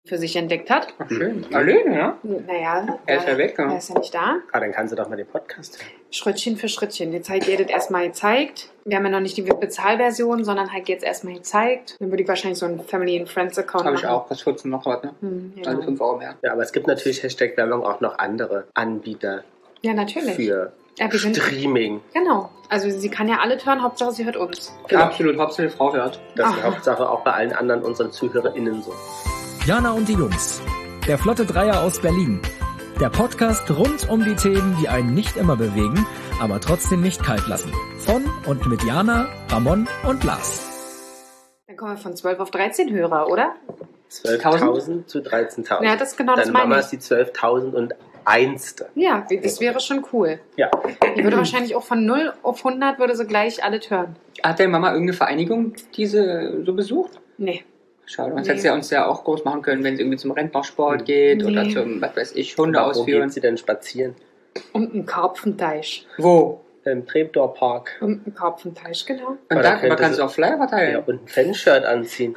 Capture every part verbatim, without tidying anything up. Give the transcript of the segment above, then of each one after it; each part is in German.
für sich entdeckt hat. Ach, schön. Alleine, ja? Naja, er ist ja weg. Ja. Er ist ja nicht da. Ah, dann kannst du doch mal den Podcast hören. Schrittchen für Schrittchen. Jetzt halt ihr das erstmal gezeigt. Wir haben ja noch nicht die Bezahlversion, sondern halt jetzt erstmal gezeigt. Dann würde ich wahrscheinlich so einen Family and Friends Account Habe machen. ich auch. Das vierzehn noch was, ne? Hm, genau. Also fünf Euro mehr. Ja, aber es gibt natürlich Hashtag Werbung auch noch andere Anbieter Ja, natürlich. für Ja, wir sind, Streaming. genau. Also sie kann ja alle hören, Hauptsache sie hört uns. Genau. Absolut. Hauptsache die Frau hört. Das ist die Ach. Hauptsache auch bei allen anderen unseren ZuhörerInnen so. Jana und die Jungs. Der Flotte Dreier aus Berlin. Der Podcast rund um die Themen, die einen nicht immer bewegen, aber trotzdem nicht kalt lassen. Von und mit Jana, Ramon und Lars. Dann kommen wir von zwölf auf dreizehn Hörer, oder? zwölftausend zu dreizehntausend. Ja, das genau das Deine meine Mama ich. ist die zwölftausend und einste. Ja, das wäre schon cool. Ja. Die würde wahrscheinlich auch von null auf hundert würde sie gleich alle hören. Hat deine Mama irgendeine Vereinigung diese so besucht? Nee. Schade, sonst Nee. hätte sie ja uns ja auch groß machen können, wenn sie irgendwie zum Rentnersport geht Nee. oder zum, was weiß ich, Hunde Aber wo ausführen. geht sie denn spazieren? Und ein Karpfenteich. Wo? Im Treptower Park. Und ein Karpfenteich, genau. Und Aber da, da da könnte kannst sie- du auch Flyer verteilen. Ja, und ein Fanshirt anziehen.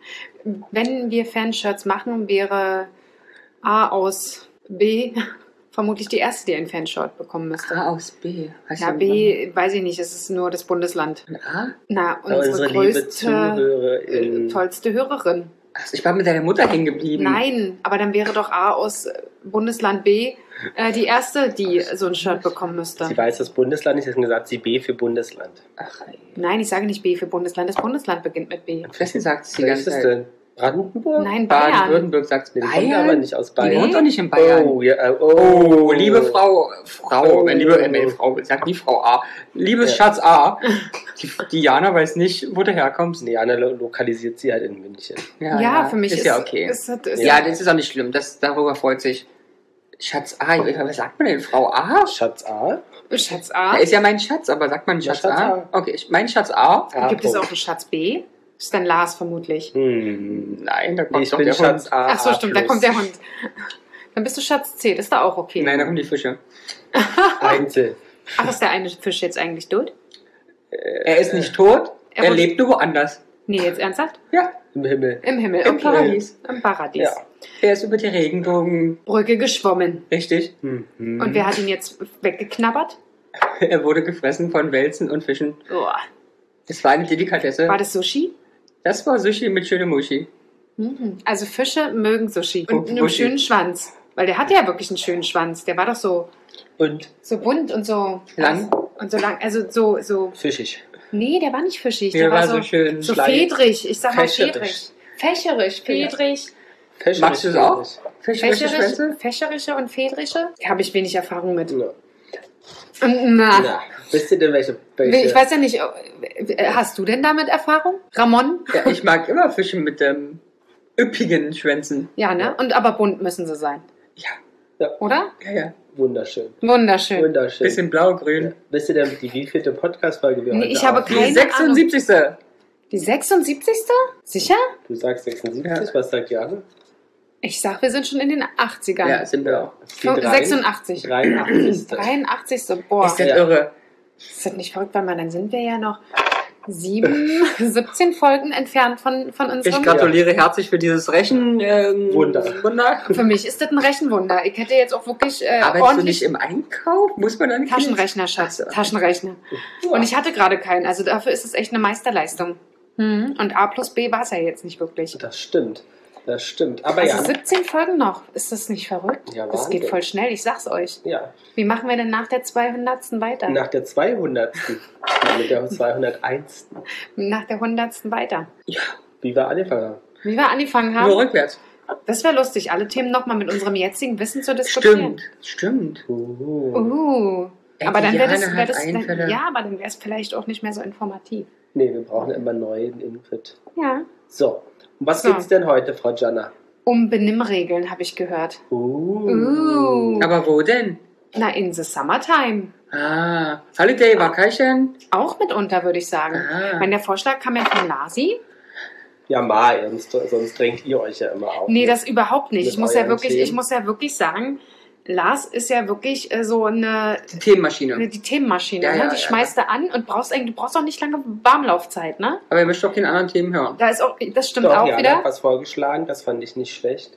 Wenn wir Fanshirts machen, wäre A aus B vermutlich die erste, die ein Fanshirt bekommen müsste. A aus B. Heißt Ja, ja B, weiß ich nicht, es ist nur das Bundesland. mit A? Na, Aber unsere, unsere liebe größte, ZuhörerInnen. äh, tollste Hörerin. Also ich war mit deiner Mutter hängen geblieben. Nein, aber dann wäre doch A aus äh, Bundesland B äh, die erste, die so ein Shirt bekommen müsste. Sie weiß das Bundesland nicht, sie hat gesagt, sie B für Bundesland. Ach, ey. Nein, ich sage nicht B für Bundesland. Das Bundesland beginnt mit B. Wessen sagt es die Wer ist ganze das Zeit? denn? Brandenburg? Nein, Bayern. Baden-Württemberg sagt es Nee, mir. die kommt aber nicht aus Die Bayern. wohnt doch nicht in Bayern. Oh, ja, äh, Oh, oh, liebe Frau, Frau, Oh. äh, liebe, äh, nee, Frau, sag nie Frau A. Liebes Ja. Schatz A. Die, die Jana weiß nicht, wo du herkommst. Nee, Anna lo- lokalisiert sie halt in München. Ja, für mich ist, ist ja okay. Ist, ist, ist, ja, das ist auch nicht schlimm. Das, darüber freut sich Schatz A. Was sagt man denn? Frau A? Schatz A? Schatz Er A. ist ja mein Schatz, aber sagt man Ja, Schatz, Schatz A? A. Okay, ich, mein Schatz A. A. Gibt es Punkt. auch einen Schatz B? Das ist dann Lars vermutlich. Hm. Nein, da kommt Nee, ich doch bin der Schatz Hund. A. Ach so, A stimmt, da plus. kommt der Hund. Dann bist du Schatz C, das ist da auch okay. Nein, da kommen die Fische. Einzel. Ach, ist der eine Fisch jetzt eigentlich tot? Er ist nicht tot, Er er, wurde- lebt nur woanders. Nee, jetzt ernsthaft? Ja, Im Himmel. Im Himmel. Im okay. Paradies. Im Paradies. Ja. er ist über die Regenbogen. Brücke geschwommen. Richtig. Mhm. Und wer hat ihn jetzt weggeknabbert? Er wurde gefressen von Wälzen und Fischen. Boah. Das war eine Delikatesse. War das Sushi? Das war Sushi mit schönem Mushi. Mhm. Also Fische mögen Sushi. Und einen Sushi. schönen Schwanz. Weil der hatte ja wirklich einen schönen Schwanz. Der war doch so, Und so bunt und so Lang? Und so lang. Also so, so. fischig. Nee, der war nicht fischig. Der Der, war so, so schön so schleimig. fedrig. Ich sag mal Fächerig. fedrig. Fächerig, fedrig. Fächerig. Magst du es auch? Fischerische Fächerig, Schwänze? fächerische und fedrische? Habe ich wenig Erfahrung mit. Ja. Na. Na, wisst ihr denn welche? welche? Ich weiß ja nicht, äh, hast du denn damit Erfahrung? Ramon? Ja, ich mag immer Fische mit ähm, üppigen Schwänzen. Ja, ne? Und aber bunt müssen sie sein. Ja, Oder? ja, ja. Wunderschön. Wunderschön. Wunderschön. Bisschen blau-grün. Ja. Wisst ihr denn, die wievielte Podcast-Folge wir Nee, heute ich habe aufnehmen? keine Die sechsundsiebzigste. Die sechsundsiebzigste? Sicher? Du sagst sechsundsiebzig, Ja. was sagt Jana? Ich sag, wir sind schon in den achtzigern. Ja, sind wir auch. Die drei- sechsundachtzig. dreiundachtzigste. dreiundachtzigste. Boah. Ist das Ja. irre. Ist das nicht verrückt, weil man, dann sind wir ja noch sieben, siebzehn Folgen entfernt von, von Ich unserem... gratuliere herzlich für dieses Rechen... Ähm, Wunder. Wunder. Für mich ist das ein Rechenwunder. Ich hätte jetzt auch wirklich äh, Arbeitest du ordentlich... nicht im Einkauf? Muss man dann... Taschenrechner, Schatz. Ach so. Taschenrechner. Und ich hatte gerade keinen. Also dafür ist es echt eine Meisterleistung. Mhm. Und A plus B war es ja jetzt nicht wirklich. Das stimmt. Das stimmt. Aber Also ja. siebzehn Folgen noch. Ist das nicht verrückt? Ja, das Wahnsinn. geht voll schnell, ich sag's euch. Ja. Wie machen wir denn nach der zweihundertsten weiter? Nach der zweihundertsten. Mit der zweihunderteinsten. Nach der hundertsten weiter. Wie wir angefangen haben. Wie wir angefangen Nur haben. rückwärts. Das wäre lustig, alle Themen nochmal mit unserem jetzigen Wissen zu diskutieren. Stimmt, stimmt. Uh. Uh. Aber dann wäre das, Jana wär hat das dann, Einfälle. ja, aber dann wäre es vielleicht auch nicht mehr so informativ. Nee, wir brauchen immer neuen Input. Ja. So. Um was So. geht's denn heute, Frau Jana? Um Benimmregeln habe ich gehört. Uh. Uh. Aber wo denn? Na, in the summertime. Ah, Holiday Vacation. Auch mitunter, würde ich sagen. Ah. Ich meine, der Vorschlag kam ja von Lasi. Ja, mal, sonst, sonst drängt ihr euch ja immer auf. Nee, das überhaupt nicht. Mit Ich muss ja euren wirklich, Themen. ich muss ja wirklich sagen, Lars ist ja wirklich äh, so eine, Die Themenmaschine. eine die Themenmaschine. Ja, ne? ja, Die ja, schmeißt du an und brauchst eigentlich, du brauchst auch nicht lange Warmlaufzeit, ne? Aber ihr möchtet doch keine anderen Themen hören. Da ist auch, das stimmt Doch, auch Jana wieder. hat was vorgeschlagen, das fand ich nicht schlecht.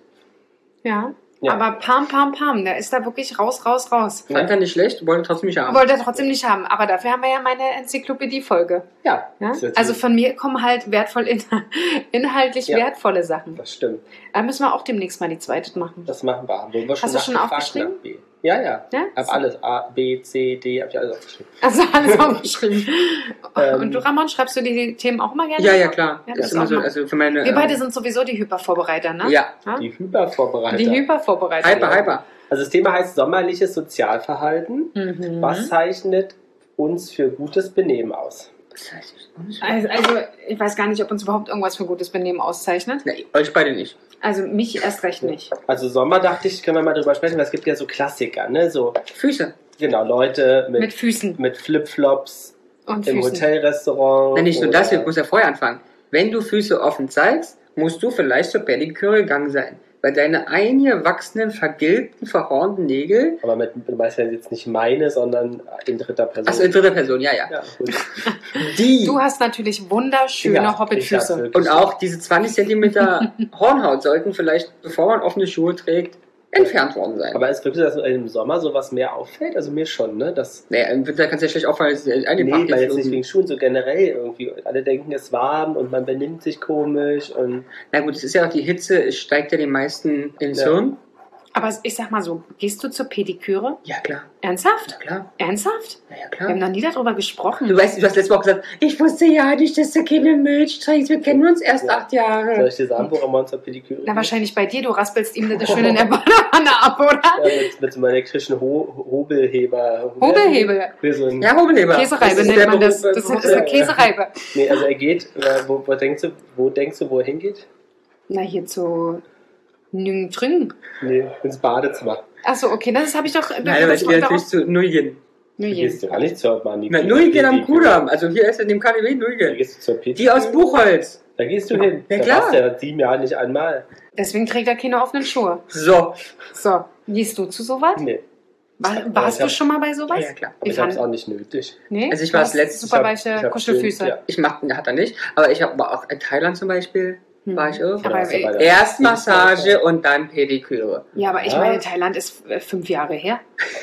Ja. Ja. Aber Pam, Pam, Pam, der ist da wirklich raus, raus, raus. Fand er nicht schlecht, wollte trotzdem nicht haben. Wollte er trotzdem nicht haben. Aber dafür haben wir ja meine Enzyklopädie-Folge. Ja, Ja? das ist Also natürlich- von mir kommen halt wertvoll, in, inhaltlich Ja. wertvolle Sachen. das stimmt. Da müssen wir auch demnächst mal die zweite machen. Das machen wir. Haben wir schon Hast du schon nachgefragt aufgeschrieben? nach B. Ja, ja. Ja? Hab alles. A, B, C, D, hab ich alles aufgeschrieben. Also alles aufgeschrieben. Ähm, Und du, Ramon, schreibst du dir die Themen auch immer gerne? Ja, ja, klar. Ja, das das ist immer auch so, mal. also für meine. Wir beide ähm, sind sowieso die Hypervorbereiter, ne? Ja, Ja? Die Hypervorbereiter. Die Hypervorbereiter. hyper, hyper. Also das Thema heißt sommerliches Sozialverhalten. Mhm. Was zeichnet uns für gutes Benehmen aus? Das heißt, ich- Also, also, ich weiß gar nicht, ob uns überhaupt irgendwas für gutes Benehmen auszeichnet. Nee, euch beide nicht. Also mich erst recht nicht. Also Sommer dachte ich, können wir mal drüber sprechen, weil es gibt ja so Klassiker, ne? So, Füße. genau, Leute mit, Mit Füßen mit Flipflops und im Füßen. Hotelrestaurant. Nein, nicht nur oder- das, ich muss ja vorher anfangen. Wenn du Füße offen zeigst, musst du vielleicht zur Pediküre gegangen sein. Weil deine eingewachsenen, vergilbten, verhornten Nägel. Aber mit, du meinst ja jetzt nicht meine, sondern in dritter Person. Achso, in dritter Person, ja, ja. Ja, gut. Die. Du hast natürlich wunderschöne Ja, ich hab's Hobbitfüße. wirklich. Und auch diese zwanzig Zentimeter Hornhaut sollten vielleicht, bevor man offene Schuhe trägt, entfernt worden sein. Aber ist wirklich, dass im Sommer sowas mehr auffällt? Also mir schon, ne? Das, naja, im Winter kannst du ja schlecht auffallen, dass es nee, eingepackt weil ist. jetzt nicht wegen Schuhen, so generell irgendwie. Alle denken, es ist warm und man benimmt sich komisch und Na gut, es ist ja auch die Hitze, es steigt ja den meisten ins Ja. Hirn. Aber ich sag mal so, gehst du zur Pediküre? Ja, klar. Ernsthaft? Ja, klar. Ernsthaft? Ja, ja, Wir klar. haben noch nie darüber gesprochen. Du weißt, du hast letzte Woche gesagt, ich wusste ja nicht, dass du keine Milch trinkst. Wir kennen uns erst Ja. acht Jahre. soll ich dir sagen, woran man zur Pediküre Na, geht? wahrscheinlich bei dir, du raspelst ihm das schön in der Banane ab, oder? Ja, mit, mit so einem elektrischen Ho Hobelheber. Hobelhebel. Wie so ein, Ja, Hobelheber. Käsereibe ist nennt der man das. Beruf, Das äh, ist eine Käsereibe. Nee, also er geht, äh, wo, wo, denkst du, wo denkst du, wo er hingeht? Na, hier zu Nüng Trüng. Nee, ins Badezimmer. Achso, okay, das habe ich doch. Nein, aber ich gehe natürlich zu Nullien. Du gehst du gar nicht zur Armani. Na, Nullien am Kudamm. Also hier ist in dem K D W Da Nullien. gehst du zur Pediküre. Die aus Buchholz. Da gehst du hin. Ja, Da klar. warst du ja sieben Jahre nicht einmal. Deswegen trägt er keine offenen Schuhe. So. So, gehst du zu sowas? Nee, War, Ja, warst ich du hab- schon mal bei sowas? Ja, ja, klar. aber Wie ich hab's fand- auch nicht nötig. Nee? Also ich war Du das hast letzte- super ich hab- weiche ich hab Kuschelfüße. schön- ja. Ich mach, hat er nicht. Aber ich habe auch in Thailand zum Beispiel, Hm. war ich auch. Aber warst du bei der- Erst Massage und dann Pediküre. Ja, aber ich Ja. meine, Thailand ist äh, fünf Jahre her.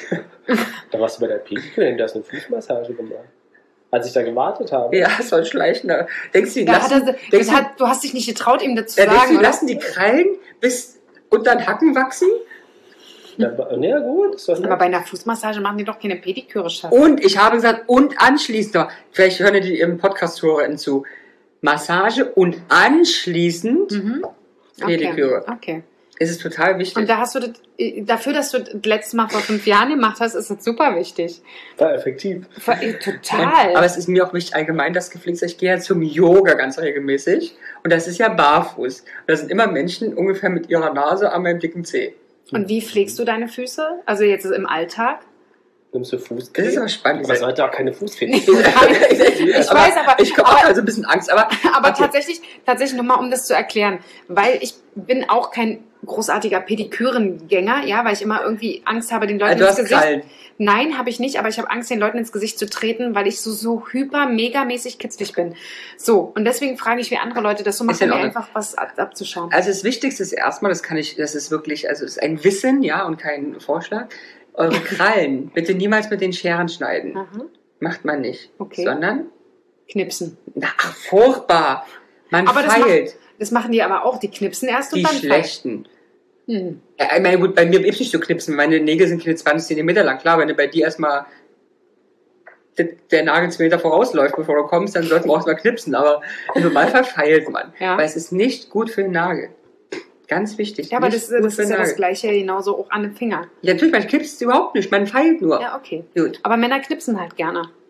Da warst du bei der Pediküre, du hast eine Fußmassage gemacht. Als ich da gewartet habe. Ja, das soll schleichen. da. Denkst du, die Da hat lassen, er, denkst das du, hat, du hast dich nicht getraut, ihm das zu ja, denkst du, sagen, die oder? lassen die Krallen bis unter den Hacken wachsen? Ja, ja gut, ist doch Aber nett. bei einer Fußmassage machen die doch keine Pediküre, Schatz. Und ich habe gesagt, und anschließend, noch, vielleicht hören die im Podcast-Hörer zu, Massage und anschließend Mhm. Pediküre. Okay. okay. Es ist total wichtig. Und da hast du das, äh, dafür, dass du das letzte Mal vor fünf Jahren gemacht hast, ist das super wichtig. War effektiv. Ver- äh, Total. Und, aber es ist mir auch wichtig allgemein, das gepflegt. Ich gehe ja zum Yoga ganz regelmäßig. Und das ist ja barfuß. Und da sind immer Menschen ungefähr mit ihrer Nase an meinem dicken Zeh. Und wie pflegst du deine Füße? Also jetzt im Alltag? Nimmst du Fußcreme? Das ist aber spannend. Aber es sollte auch keine Fußfetisch ich weiß, aber- Ich habe auch also ein bisschen Angst, aber. Aber okay. tatsächlich, tatsächlich nochmal, um das zu erklären, weil ich bin auch kein großartiger Pedikürengänger, ja, weil ich immer irgendwie Angst habe, den Leuten Also du ins hast Gesicht. Krallen. Nein, habe ich nicht, aber ich habe Angst, den Leuten ins Gesicht zu treten, weil ich so, so hyper, megamäßig kitzlig bin. So, und deswegen frage ich, wie andere Leute das so Ist in machen, mir Ordnung. einfach was ab, abzuschauen. Also das Wichtigste ist erstmal, das kann ich, das ist wirklich, also es ist ein Wissen, ja, und kein Vorschlag. Eure Krallen bitte niemals mit den Scheren schneiden. Aha. Macht man nicht. Okay. Sondern, Knipsen. na, ach, furchtbar. Man Aber das feilt. Das machen die aber auch, die knipsen erst Die und dann schlechten. Hm. Ja, ich meine, gut, bei mir gibt es nicht so knipsen. Meine Nägel sind keine zwanzig Zentimeter lang. Klar, wenn du bei dir erstmal der, der Nagel zwei Meter vorausläuft, bevor du kommst, dann sollten wir auch mal knipsen. Aber im Normalfall feilt man. Ja. Weil es ist nicht gut für den Nagel. Ganz wichtig. Ja, aber nicht das, gut das für ist den ja das Nagel. Gleiche genauso auch an den Finger. Ja, natürlich, man knipst überhaupt nicht. Man feilt nur. Ja, okay. Gut. Aber Männer knipsen halt gerne.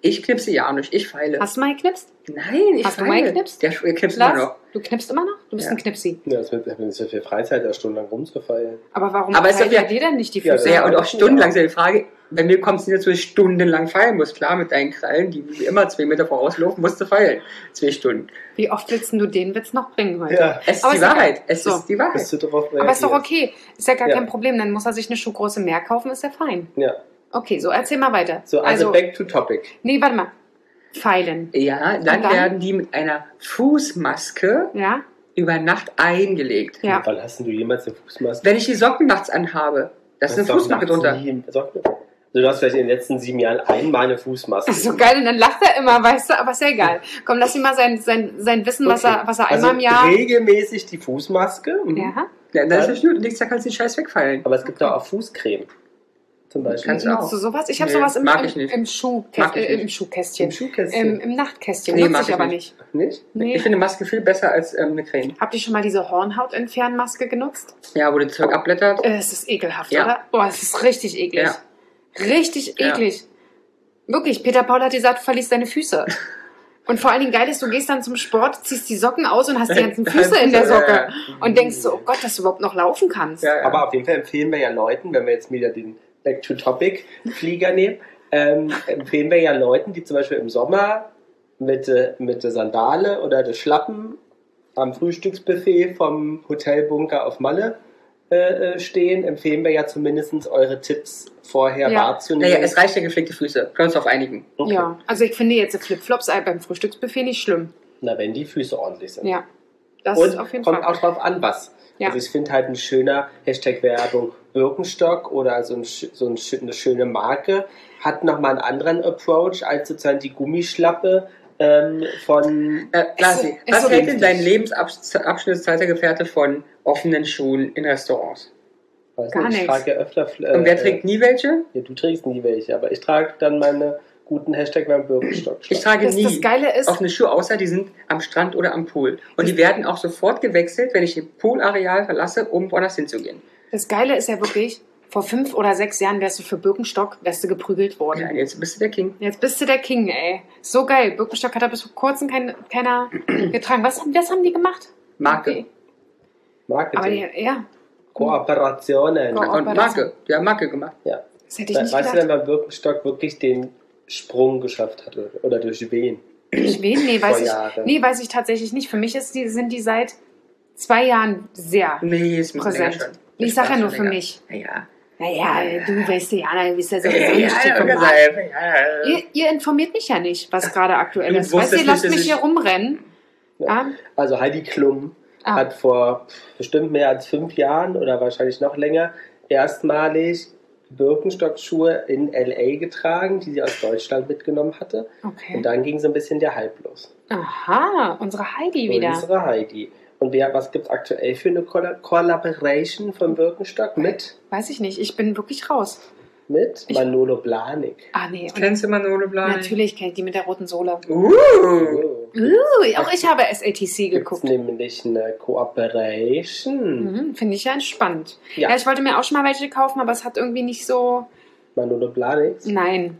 Ich knipse ja nicht, ich feile. Hast du mal geknipst? Nein, ich Hast du feile. mal geknipst? Der der knipst immer Lars, noch. du knippst immer noch? Du bist Ja. ein Knipsi. Ja, das wird nicht so viel Freizeit, da stundenlang rumzufeiern. Aber warum Aber es feilt ist doch er dir denn nicht die Ja, Füße? Ja, und auch Ja. stundenlang ist ja die Frage, bei mir kommt es nicht dazu, dass ich stundenlang feilen muss. Klar, mit deinen Krallen, die wie immer zwei Meter vorauslaufen, musst du feilen. Zwei Stunden. Wie oft willst du den Witz noch bringen heute? Ja, Es ist Aber die ist doch- Wahrheit. Es so. ist die Wahrheit. bist du darauf Aber ist doch reagierst. okay. Ist ja gar Ja. kein Problem. Dann muss er sich eine Schuhgröße mehr kaufen, ist ja fein. Ja, Okay, so erzähl mal weiter. so, also, back to topic. nee, warte mal. Feilen. Ja, dann, Und dann? werden die mit einer Fußmaske Ja? über Nacht eingelegt. Ja. Wann hast denn du jemals eine Fußmaske? Wenn ich die Socken nachts anhabe, da ist eine Hast du Fußmaske nachts drunter. nie Socken? Also du hast vielleicht in den letzten sieben Jahren einmal eine Fußmaske. Das ist so geil und dann lacht er immer, weißt du, aber ist ja egal. Komm, lass ihn mal sein, sein, sein Wissen, was er, was er also einmal im Jahr. regelmäßig die Fußmaske. Mhm. Ja, Ja, das ist nicht gut. Nichts, da kannst du den Scheiß wegfallen. Aber es gibt auch Fußcreme. Zum Beispiel. Kannst du auch. nutzt du sowas? Ich habe Nee, sowas im, mag ich im, nicht. im, Schuhkäst, Mag ich äh, im nicht. Schuhkästchen. Im Schuhkästchen. Im, Im Nachtkästchen. Nee, Nutze mag ich ich aber nicht. nicht. Nicht? Nee. Ich finde Maske viel besser als ähm, eine Creme. Habt ihr schon mal diese Hornhaut-Entfernmaske genutzt? Ja, wo das Zeug abblättert. Äh, Es ist ekelhaft, Ja. oder? Boah, es ist richtig eklig. Ja. Richtig Ja. eklig. Wirklich, Peter Paul hat gesagt, du verlierst deine Füße. Und vor allen Dingen geil ist, du gehst dann zum Sport, ziehst die Socken aus und hast die ganzen Füße in der Socke. Ja, ja. Und denkst so, oh Gott, dass du überhaupt noch laufen kannst. Ja, ja. Aber auf jeden Fall empfehlen wir ja Leuten, wenn wir jetzt wieder den Back-to-Topic-Flieger nehmen, ähm, empfehlen wir ja Leuten, die zum Beispiel im Sommer mit, äh, mit der Sandale oder der Schlappen am Frühstücksbuffet vom Hotelbunker auf Malle äh, stehen, empfehlen wir ja zumindest eure Tipps vorher Ja. wahrzunehmen. Naja, es reicht ja gepflegte Füße. Können wir uns darauf einigen. Okay. Ja, also ich finde jetzt Flipflops beim Frühstücksbuffet nicht schlimm. Na, wenn die Füße ordentlich sind. Ja, das Und ist auf jeden kommt Fall. auch drauf an, was. Ja. Also ich finde halt ein schöner Hashtag-Werbung Birkenstock oder so, ein, sch- so ein, sch- eine schöne Marke hat nochmal einen anderen Approach als sozusagen die Gummischlappe ähm, von... Äh, Lasi, ist was so hält denn wichtig. dein Lebensabschnittszeitergefährte von offenen Schuhen in Restaurants? Weiß Gar nicht, ich nichts. trage ja öfter... Äh, Und wer trägt nie welche? Ja, du trägst nie welche, aber ich trage dann meine guten Hashtag-Werbung Birkenstock. Ich trage Das, nie das Geile ist, offene Schuhe, außer die sind am Strand oder am Pool. Und die werden auch sofort gewechselt, wenn ich das Poolareal verlasse, um woanders hinzugehen. das Geile ist ja wirklich, vor fünf oder sechs Jahren wärst du für Birkenstock, wärst du geprügelt worden. Ja, jetzt bist du der King. Jetzt bist du der King, ey. So geil. Birkenstock hat da bis vor kurzem kein, keiner getragen. Was, was haben die gemacht? Marke. Okay. Marketing. Aber die, ja, Kooperationen. Ko- Und Marke. Die haben Marke gemacht. Ja. das hätte ich nicht Weißt du, wenn gedacht. man Birkenstock wirklich den Sprung geschafft hatte? Oder durch wen? Ich wen? Nee, weiß Vor ich, Jahren. nee, weiß ich tatsächlich nicht. Für mich ist die, sind die seit zwei Jahren sehr Nee, ist mir länger präsent. schon. Ich Das sag ja war nur schon für länger. mich. Ja. Naja, du weißt ja, du bist ja sowieso Ja, nicht ja, dick ja, und hart. ja. Ihr, ihr informiert mich ja nicht, was gerade aktuell Du ist. Weißt du, wusstest ihr lasst nicht, dass mich hier ich- rumrennen. Ja? Also Heidi Klum Ah. hat vor bestimmt mehr als fünf Jahren oder wahrscheinlich noch länger erstmalig Birkenstock-Schuhe in L A getragen, die sie aus Deutschland mitgenommen hatte. Okay. Und dann ging so ein bisschen der Hype los. Aha, unsere Heidi wieder. Unsere Heidi. Und wer, was gibt es aktuell für eine Colla- Collaboration von Birkenstock mit? Weiß ich nicht, ich bin wirklich raus. Mit Ich- Manolo Blahnik. Ah, nee. Und Kennst du Manolo Blahnik? natürlich kennt die mit der roten Sohle. Uh. Oh. Uh, auch ich habe S A T C Gibt es geguckt. nämlich eine Cooperation. Mhm, Finde ich ja entspannt. Ja. Ja. ich wollte mir auch schon mal welche kaufen, aber es hat irgendwie nicht so. Manolo Blahnik. Nein.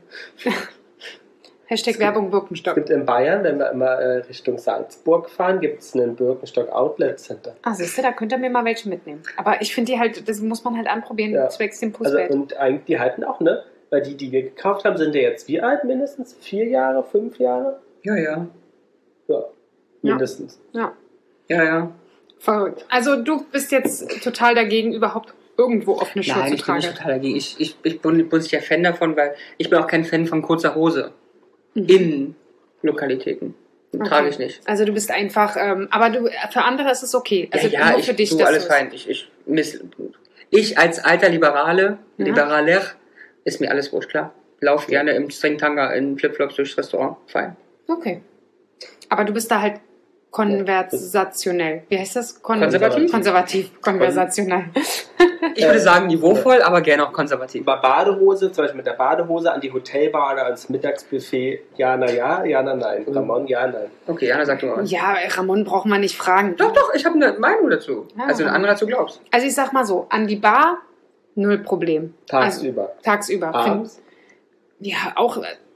Hashtag Werbung Es Birkenstock. gibt in Bayern, wenn wir immer äh, Richtung Salzburg fahren, gibt es einen Birkenstock Outlet Center. Ah, siehst du, da könnt ihr mir mal welche mitnehmen. Aber ich finde die halt, das muss man halt anprobieren, Ja. zwecks dem Also, Pusswert. und eigentlich, die halten auch, ne? Weil die, die wir gekauft haben, sind ja jetzt wie alt mindestens? Vier Jahre, fünf Jahre? Ja, ja. Ja, mindestens. ja, Ja, ja. verrückt. Also du bist jetzt total dagegen, überhaupt irgendwo offene Schuhe Nein, zu ich bin tragen. nicht total dagegen. Ich, ich, ich bin bin nicht der Fan davon, weil ich bin auch kein Fan von kurzer Hose. Mhm. In Lokalitäten. Okay. Trage ich nicht. Also du bist einfach, ähm, aber du für andere ist es okay. Also ja, ja, nur ich, für dich, du, dass alles du es- fein. Ich, ich, miss, ich als alter Liberale, Ja. Liberaler, ist mir alles wurscht, klar. Lauf gerne im Stringtanga in Flipflops durchs Restaurant. Fein. Okay. Aber du bist da halt konversationell. Wie heißt das? Kon Konservativ? Konservativ. Konversationell. Ich würde sagen niveauvoll, aber gerne auch konservativ. Über Badehose, zum Beispiel mit der Badehose an die Hotelbar oder ans Mittagsbuffet, ja, na ja, ja, na nein. Mhm. Ramon, ja, nein. Okay, Jana, sag du mal was. Ja, Ramon braucht man nicht fragen. Doch, doch, ich habe eine Meinung dazu. Ja. Also eine andere, als du glaubst. Also ich sag mal so, an die Bar, null Problem. Tagsüber. Also, tagsüber. Abends? Ja, auch,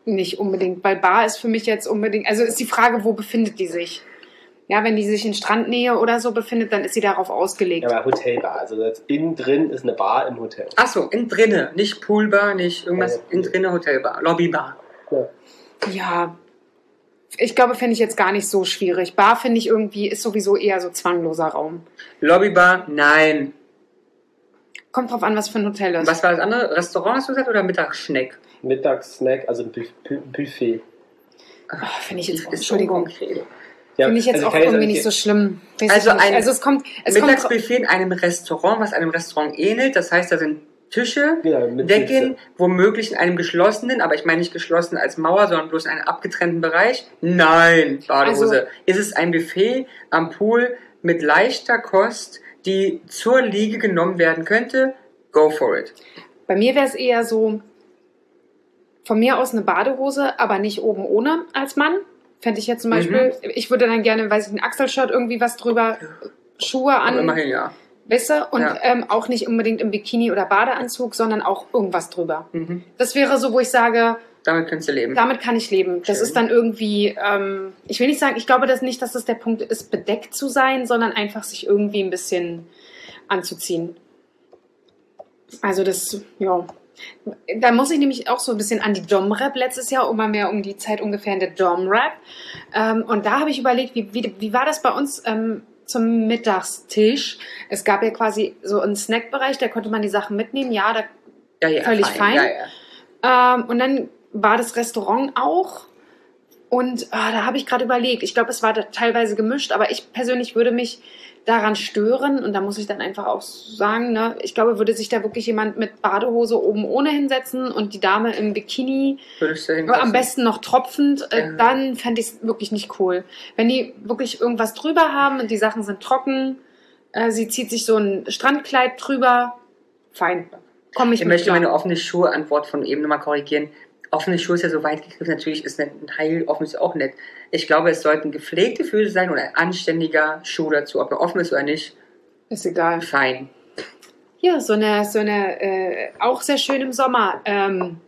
nicht unbedingt, weil Bar ist für mich jetzt unbedingt, also ist die Frage, wo befindet die sich? Ja, wenn die sich in Strandnähe oder so befindet, dann ist sie darauf ausgelegt. Ja, aber Hotelbar, also das innen drin ist eine Bar im Hotel. Achso, innen drinne, nicht Poolbar, nicht irgendwas, Ja, ja. innen drinne Hotelbar, Lobbybar. Ja. Ja, ich glaube, fände ich jetzt gar nicht so schwierig. Bar finde ich irgendwie, ist sowieso eher so zwangloser Raum. Lobbybar, nein. Kommt drauf an, was für ein Hotel ist. Was war das andere? Restaurant hast du gesagt oder Mittagsschneck? Mittagssnack, also ein Buf- Bu- Buffet. Oh, finde ich jetzt, Ist Entschuldigung, okay. Ja, finde ich jetzt also auch kann ich irgendwie sagen, nicht so schlimm. Weiß Also ich nicht. ein also es kommt, es kommt Mittagsbuffet in einem Restaurant, was einem Restaurant ähnelt. Das heißt, da sind Tische, Genau, mit Decken, Sitze. womöglich in einem geschlossenen, aber ich meine nicht geschlossen als Mauer, sondern bloß in einem abgetrennten Bereich. Nein, Badehose. Also- ist es ein Buffet am Pool mit leichter Kost, die zur Liege genommen werden könnte? Go for it. Bei mir wäre es eher so, von mir aus eine Badehose, aber nicht oben ohne als Mann. Fände ich jetzt zum Beispiel, ich würde dann gerne, weiß ich, ein Achselshirt, irgendwie was drüber, Schuhe Aber an, immerhin, ja. weißt du? Und Ja. ähm, auch nicht unbedingt im Bikini oder Badeanzug, sondern auch irgendwas drüber. Mhm. Das wäre so, wo ich sage, Damit könntest du leben. damit kann ich leben. Das Schön. ist dann irgendwie, ähm, ich will nicht sagen, ich glaube das nicht, dass das der Punkt ist, bedeckt zu sein, sondern einfach sich irgendwie ein bisschen anzuziehen. Also das, ja. Da muss ich nämlich auch so ein bisschen an die Dom-Rap letztes Jahr, immer mehr um die Zeit ungefähr in der Dom-Rap. Ähm, und da habe ich überlegt, wie, wie, wie war das bei uns ähm, zum Mittagstisch? Es gab ja quasi so einen Snackbereich, da konnte man die Sachen mitnehmen. Ja, da ja, ja, völlig fein. Ja, ja. ähm, und dann war das Restaurant auch. Und ah, da habe ich gerade überlegt. Ich glaube, es war da teilweise gemischt, aber ich persönlich würde mich daran stören. Und da muss ich dann einfach auch sagen, ne, ich glaube, würde sich da wirklich jemand mit Badehose oben ohne hinsetzen und die Dame im Bikini, Würdest du am hinpassen? besten noch tropfend, äh, Ja. dann fände ich es wirklich nicht cool. Wenn die wirklich irgendwas drüber haben und die Sachen sind trocken, äh, sie zieht sich so ein Strandkleid drüber, fein. Komme ich Ich mit möchte klar. meine offene Schuhe-Antwort von eben nochmal korrigieren. Offene Schuhe ist ja so weit gegriffen, natürlich ist ein Teil offen ist auch nett. Ich glaube, es sollten gepflegte Füße sein und ein anständiger Schuh dazu. Ob er offen ist oder nicht, Ist egal. fein. Hier, so eine, so eine äh, auch sehr schön im Sommer, ähm,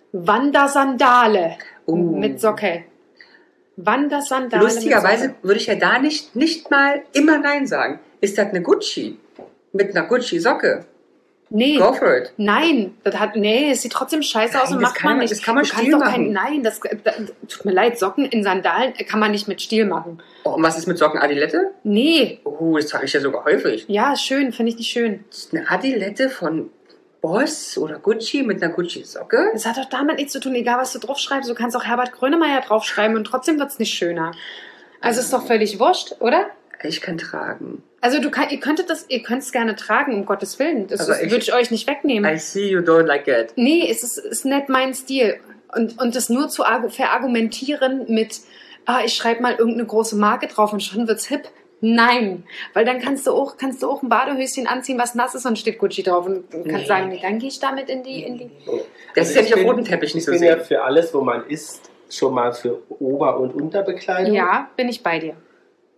Wandersandale Uh. mit Socke. Wandersandale Lustigerweise mit würde ich ja da nicht, nicht mal immer Nein sagen. Ist das eine Gucci? Mit einer Gucci-Socke? Nee, Go for it. nein, das hat, nee, es sieht trotzdem scheiße aus Nein, und das macht kann man man- nicht. das kann man du kannst Stil doch kein, machen. nein, das, das tut mir leid, Socken in Sandalen kann man nicht mit Stil machen. Oh, und was ist mit Socken Adilette? Nee, Oh, das trage ich ja sogar häufig. ja, ist schön, finde ich nicht schön. Das ist eine Adilette von Boss oder Gucci mit einer Gucci-Socke? Das hat doch damit nichts zu tun, egal was du draufschreibst. Du kannst auch Herbert Grönemeyer draufschreiben und trotzdem wird es nicht schöner. Also ist doch völlig wurscht, oder? Ich kann tragen. Also du kann, ihr könntet das, ihr könnt es gerne tragen, um Gottes Willen. Das Aber ist- ich- würde ich euch nicht wegnehmen. I see you don't like it. Nee, es ist, ist nicht mein Stil. Und, und das nur zu argu- verargumentieren mit, ah, ich schreibe mal irgendeine große Marke drauf und schon wird's hip. Nein, weil dann kannst du auch, kannst du auch ein Badehöschen anziehen, was nass ist und steht Gucci drauf und kannst Nee. sagen, nee, dann gehe ich damit in die, in die. Das ist ja ich nicht auf bin- roten Teppich nicht Ich so bin ja sehen. für alles, wo man isst, schon mal für Ober- und Unterbekleidung. Ja, bin ich bei dir.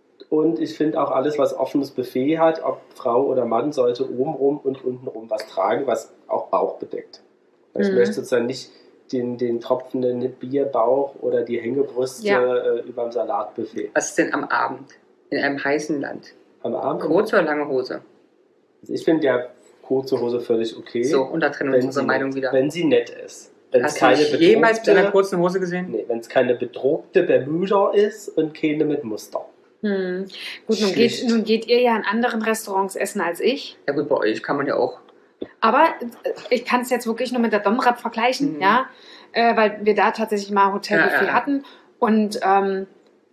Und ich finde auch alles, was offenes Buffet hat, ob Frau oder Mann, sollte obenrum und untenrum was tragen, was auch Bauch bedeckt. Weil ich Mhm. möchte sozusagen nicht den, den tropfenden Bierbauch oder die Hängebrüste Ja. äh, über dem Salatbuffet. Was ist denn am Abend? In einem heißen Land? Am Abend. Kurze oder lange Hose? Also ich finde ja kurze Hose völlig okay. So, und da trennen wir wenn unsere sie Meinung nett, wieder. Wenn sie nett ist. Wenn es Hast du keine mich jemals mit einer bedruckte, kurzen Hose gesehen? nee, wenn es keine bedruckte Bermuda ist und keine mit Muster. Hm. Gut, nun geht, Schlicht. nun geht ihr ja in anderen Restaurants essen als ich. Ja gut, bei euch kann man ja auch. Aber äh, ich kann es jetzt wirklich nur mit der Domrep vergleichen, Mhm. ja, äh, weil wir da tatsächlich mal Hotelbuffet Ja, ja, ja. hatten und ähm,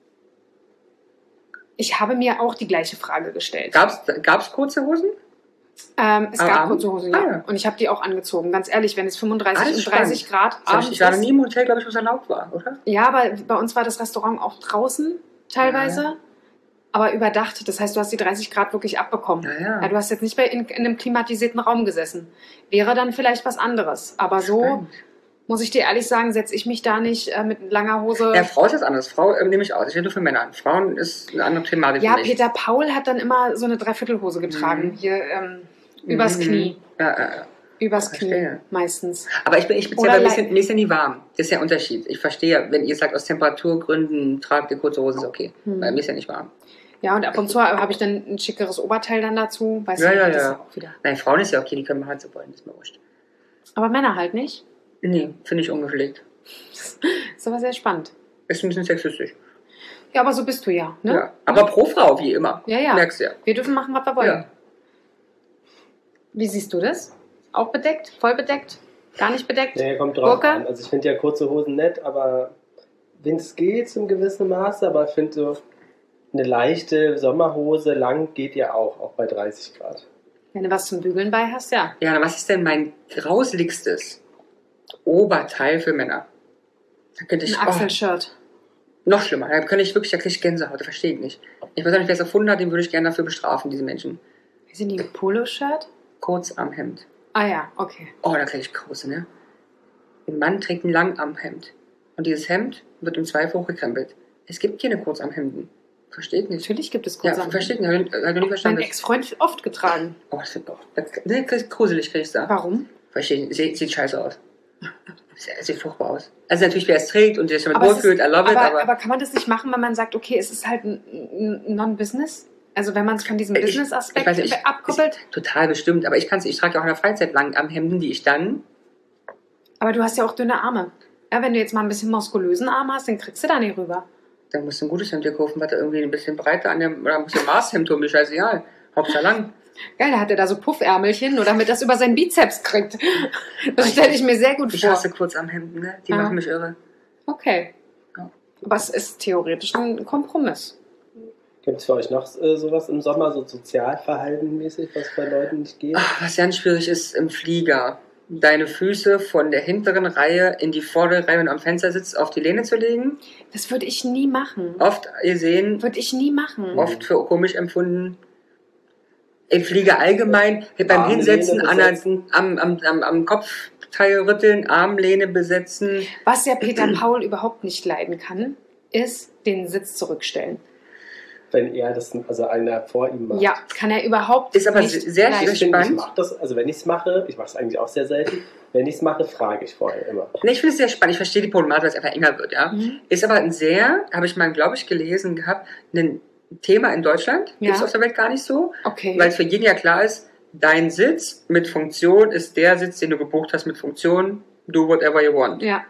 ich habe mir auch die gleiche Frage gestellt. Gab's, gab's kurze Hosen? Ähm, es Am gab Abend? kurze Hosen, ja. Ah, ja. Und ich habe die auch angezogen. Ganz ehrlich, wenn es fünfunddreißig Alles und dreißig Grad Das hab ich, abends ich war noch ist. nie im Hotel, glaube ich, wo es erlaubt war, oder? Ja, aber bei uns war das Restaurant auch draußen teilweise, Ja. aber überdacht. Das heißt, du hast die dreißig Grad wirklich abbekommen. Ja, ja. Ja, du hast jetzt nicht bei in, in einem klimatisierten Raum gesessen. Wäre dann vielleicht was anderes. Aber so, Stimmt. muss ich dir ehrlich sagen, setze ich mich da nicht äh, mit langer Hose. Ja, Frau ist das anders. Frau ähm, nehme ich aus. Ich rede für Männer. Frauen ist eine andere Thematik Ja, für mich. Peter Paul hat dann immer so eine Dreiviertelhose getragen, Mhm. hier ähm, übers Mhm. Knie. Ja, ja, ja. Übers Knie Verstehe. meistens. Aber ich bin, ich bin Oder selber ein bisschen, Leib- mir ist ja nie warm. Das ist ja ein Unterschied. Ich verstehe, wenn ihr sagt, aus Temperaturgründen tragt ihr kurze Hose, ist okay. Hm. Weil mir ist ja nicht warm. Ja, und ab und zu habe ich dann ein schickeres Oberteil dann dazu. Weißt Ja, du, ja, das ja. ist auch wieder. Nein, Frauen ist ja okay, die können machen, was sie wollen, ist mir wurscht. Aber Männer halt nicht. Nee, finde ich ungepflegt. Ist aber sehr spannend. Ist ein bisschen sexistisch. Ja, aber so bist du ja. Ne? Ja. Aber pro Frau, wie immer. Ja, ja. Merkst du ja. Wir dürfen machen, was wir wollen. Ja. Wie siehst du das? Auch bedeckt? Voll bedeckt? Gar nicht bedeckt? Nee, kommt drauf Burka? an. Also ich finde ja kurze Hosen nett, aber wenn es geht zum gewissen Maße, aber ich finde so eine leichte Sommerhose lang geht ja auch, auch bei dreißig Grad. Wenn du was zum Bügeln bei hast, ja. Ja, was ist denn mein grauseligstes Oberteil für Männer? Da könnte ich, Ein Achselshirt. oh, noch schlimmer. Da könnte ich wirklich, da kriege ich Gänsehaut, das verstehe ich nicht. Ich weiß auch nicht, wer es erfunden hat, den würde ich gerne dafür bestrafen, diese Menschen. Wie sind die? Ein Poloshirt? Kurzarmhemd. Ah ja, okay. Oh, da kriege ich Krause, ne? Ein Mann trägt ein Langarmhemd. Und dieses Hemd wird im Zweifel hochgekrempelt. Es gibt keine Kurzarmhemden. Versteht nicht. Natürlich gibt es Ja, Kurzarmhemden. versteht nicht. Habe ich, hab ich noch nie Mein verstanden. Ex-Freund oft getragen. Oh, das wird doch. Ne, gruselig kriegst du da. Warum? Verstehe nicht. Sieht, sieht scheiße aus. Sieht, sieht furchtbar aus. Also natürlich, wer es trägt und sich damit Aber, es ist, wohlfühlt, I love it, aber, aber... aber kann man das nicht machen, wenn man sagt, okay, es ist halt ein ein Non-Business? Also wenn man es von diesem Ich- Business-Aspekt ich weiß nicht, ich- abkoppelt? Total bestimmt. Aber ich kann's, ich trage ja auch in der Freizeit Langarmhemden, die ich dann... Aber du hast ja auch dünne Arme. Ja, wenn du jetzt mal ein bisschen muskulösen Arm hast, dann kriegst du da nicht rüber. Dann musst du ein gutes Hemd dir kaufen, was da irgendwie ein bisschen breiter an dem... Oder musst du ein Maßhemd tun, mir scheißegal. Hauptsache lang. Geil, da hat er da so Puffärmelchen, nur damit das über seinen Bizeps kriegt. Das stelle ich mir sehr gut Ich vor. hasse Kurzarmhemden, ne? Die Ah. machen mich irre. Okay. Ja. Aber es ist theoretisch ein Kompromiss. Gibt es für euch noch äh, sowas im Sommer, so sozialverhaltenmäßig, was bei Leuten nicht geht? Ach, was ganz schwierig ist im Flieger, deine Füße von der hinteren Reihe in die vordere Reihe, wenn du am Fenster sitzt, auf die Lehne zu legen. Das würde ich nie machen. Oft gesehen, Würde ich nie machen. oft für komisch empfunden. Im Flieger allgemein, beim Armlehne Hinsetzen, an der, besetzen. am, am, am, am Kopfteil rütteln, Armlehne besetzen. Was ja Peter Paul überhaupt nicht leiden kann, ist den Sitz zurückstellen. Wenn er das, also einer vor ihm macht. Ja, kann er überhaupt Ist aber nicht sehr leiden. Ich finde, ich spannend. mache das, also wenn ich es mache, ich mache es eigentlich auch sehr selten, wenn ich es mache, frage ich vorher immer. Nee, ich finde es sehr spannend. Ich verstehe die Problematik, weil es einfach enger wird. Ja? Mhm. Ist aber ein sehr, habe ich mal, glaube ich, gelesen gehabt, ein Thema in Deutschland. Gibt es Ja. auf der Welt gar nicht so. Okay. Weil es für jeden ja klar ist, dein Sitz mit Funktion ist der Sitz, den du gebucht hast mit Funktion. Do whatever you want. ja.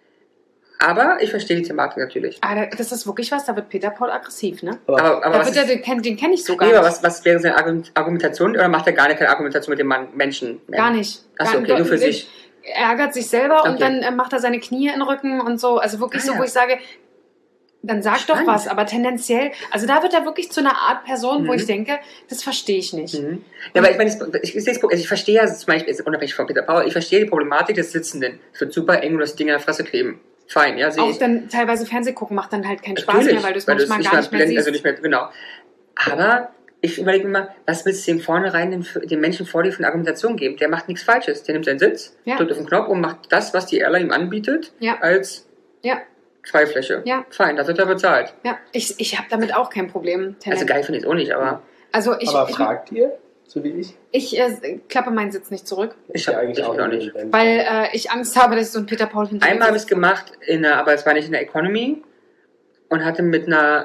Aber ich verstehe die Thematik natürlich. Ah, da- das ist wirklich was, da wird Peter Paul aggressiv, ne? Aber, Aber, aber Da was, wird er, ist, den kenne den kenn ich so gar nee, aber nicht. was, was wäre seine Argument- Argumentation? Oder macht er gar nicht keine Argumentation mit dem Mann, Menschen? Gar nicht. Achso, Gar- okay, nur für gar- sich. Er ärgert sich selber und Okay. dann äh, macht er seine Knie in den Rücken und so. Also wirklich Ah, so, ja. wo ich sage, dann sag Spannend. doch was. Aber tendenziell, also da wird er wirklich zu einer Art Person, wo Mhm. ich denke, das verstehe ich nicht. Mhm. Ja, aber ich meine, ich, ich, ich, ich verstehe ja zum Beispiel, jetzt unabhängig von Peter Paul, ich verstehe die Problematik des Sitzenden. Es wird super eng und das Ding in der Fresse kleben. Fein, ja, sehe Auch ich. dann teilweise Fernseh gucken macht dann halt keinen Spaß Natürlich, mehr, weil du es weil du es manchmal gar nicht mehr blend- siehst. Also nicht mehr, genau. Aber ich überlege mir mal, was willst du dem vornherein den, den Menschen vor dir für eine Argumentation geben? Der macht nichts Falsches. Der nimmt seinen Sitz, Ja. drückt auf den Knopf und macht das, was die Airline ihm anbietet, Ja. als Ja, Freifläche. Ja. Fein, das wird er bezahlt. ja. Ich, ich habe damit auch kein Problem. Also geil finde ich es auch nicht, aber Also ich, aber ich, fragt ihr, so wie ich? ich äh, klappe meinen Sitz nicht zurück, Ich ja hab- ich auch nur nicht. wenn- weil äh, ich Angst habe, dass ich so ein Peter Paul hinter mir einmal habe ich es sitze. gemacht, in der, aber es war nicht in der Economy und hatte mit einer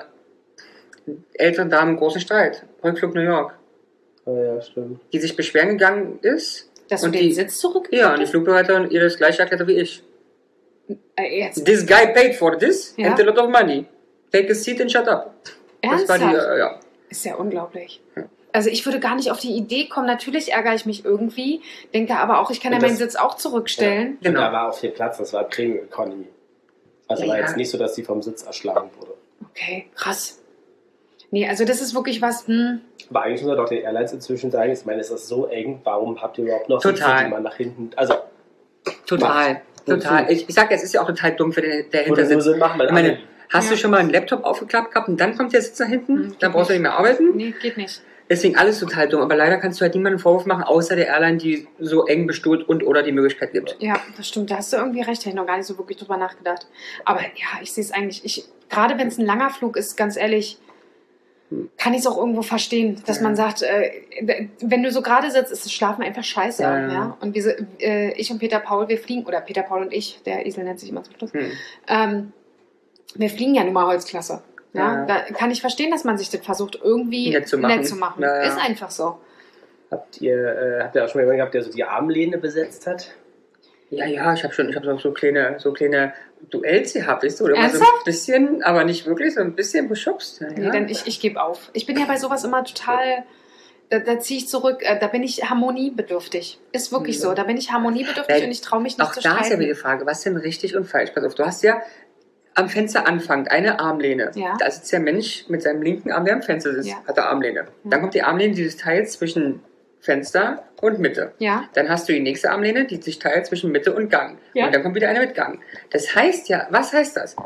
älteren Dame einen großen Streit. Rückflug New York. Ah, ja, stimmt. Die sich beschweren gegangen ist. Dass du und den die, Sitz zurück? Ja, und die Flugbegleiterin ihr das gleiche erklärt hat wie ich. Äh, jetzt. This guy paid for this Ja. and a lot of money. Take a seat and shut up. Das war Ernsthaft? die, äh, ja. Ist ja unglaublich. Ja. Also ich würde gar nicht auf die Idee kommen. Natürlich ärgere ich mich irgendwie, denke aber auch, ich kann ja Und meinen das- Sitz auch zurückstellen. Und Genau. da war auch viel Platz, das war Premium Economy. Also Ja, war ja. jetzt nicht so, dass sie vom Sitz erschlagen wurde. Okay, krass. Nee, also das ist wirklich was, hm, Aber eigentlich muss man doch den Airlines inzwischen sagen, ich meine, es ist so eng, warum habt ihr überhaupt noch Sitze, Total. die man nach hinten, also Total. Macht. Total. Wozu? Ich, ich sag, es ist ja auch total dumm für den, der würde hinter nur sitzt. Sinn machen, weil Ich meine, alle- hast Ja. du schon mal einen Laptop aufgeklappt gehabt und dann kommt der Sitz nach hinten? Hm, dann geht brauchst du nicht mehr arbeiten. nee, geht nicht. Deswegen alles total dumm. Aber leider kannst du halt niemanden einen Vorwurf machen, außer der Airline, die so eng bestuhlt und oder die Möglichkeit gibt. Ja, das stimmt. Da hast du irgendwie recht. Da habe ich noch gar nicht so wirklich drüber nachgedacht. Aber ja, ich sehe es eigentlich. Ich, gerade wenn es ein langer Flug ist, ganz ehrlich, kann ich es auch irgendwo verstehen, dass Ja. man sagt, äh, wenn du so gerade sitzt, ist das Schlafen einfach scheiße. Ja, Ja. ja. Und wir, so- äh, ich und Peter Paul, wir fliegen, oder Peter Paul und ich, der Esel nennt sich immer zum Schluss, Hm. ähm, wir fliegen ja nun mal Holzklasse. Ja? Ja. Da kann ich verstehen, dass man sich das versucht, irgendwie Nett zu machen. nett zu machen. Ja, ja. Ist einfach so. Habt ihr, äh, habt ihr auch schon mal jemanden gehabt, der so die Armlehne besetzt hat? Ja, ja, ich habe schon, ich habe so, so kleine, so kleine Duells gehabt, weißt du? Oder immer so ein Ernsthaft? bisschen, aber nicht wirklich, so ein bisschen beschubst. Ja, Nee, ja. denn ich, ich gebe auf. Ich bin ja bei sowas immer total, da, da ziehe ich zurück, äh, da bin ich harmoniebedürftig. Ist wirklich Mhm. so, da bin ich harmoniebedürftig Ja, und ich traue mich nicht Auch zu da ist ja streiten. wieder die Frage, was denn richtig und falsch? Pass auf, du hast ja am Fenster anfangend eine Armlehne. Ja. Da sitzt der Mensch mit seinem linken Arm, der am Fenster sitzt, Ja. hat er Armlehne. Ja. Dann kommt die Armlehne dieses Teils zwischen Fenster und Mitte. Ja, Dann hast du die nächste Armlehne, die sich teilt zwischen Mitte und Gang. Ja. Und dann kommt wieder eine mit Gang. Das heißt ja, was heißt das?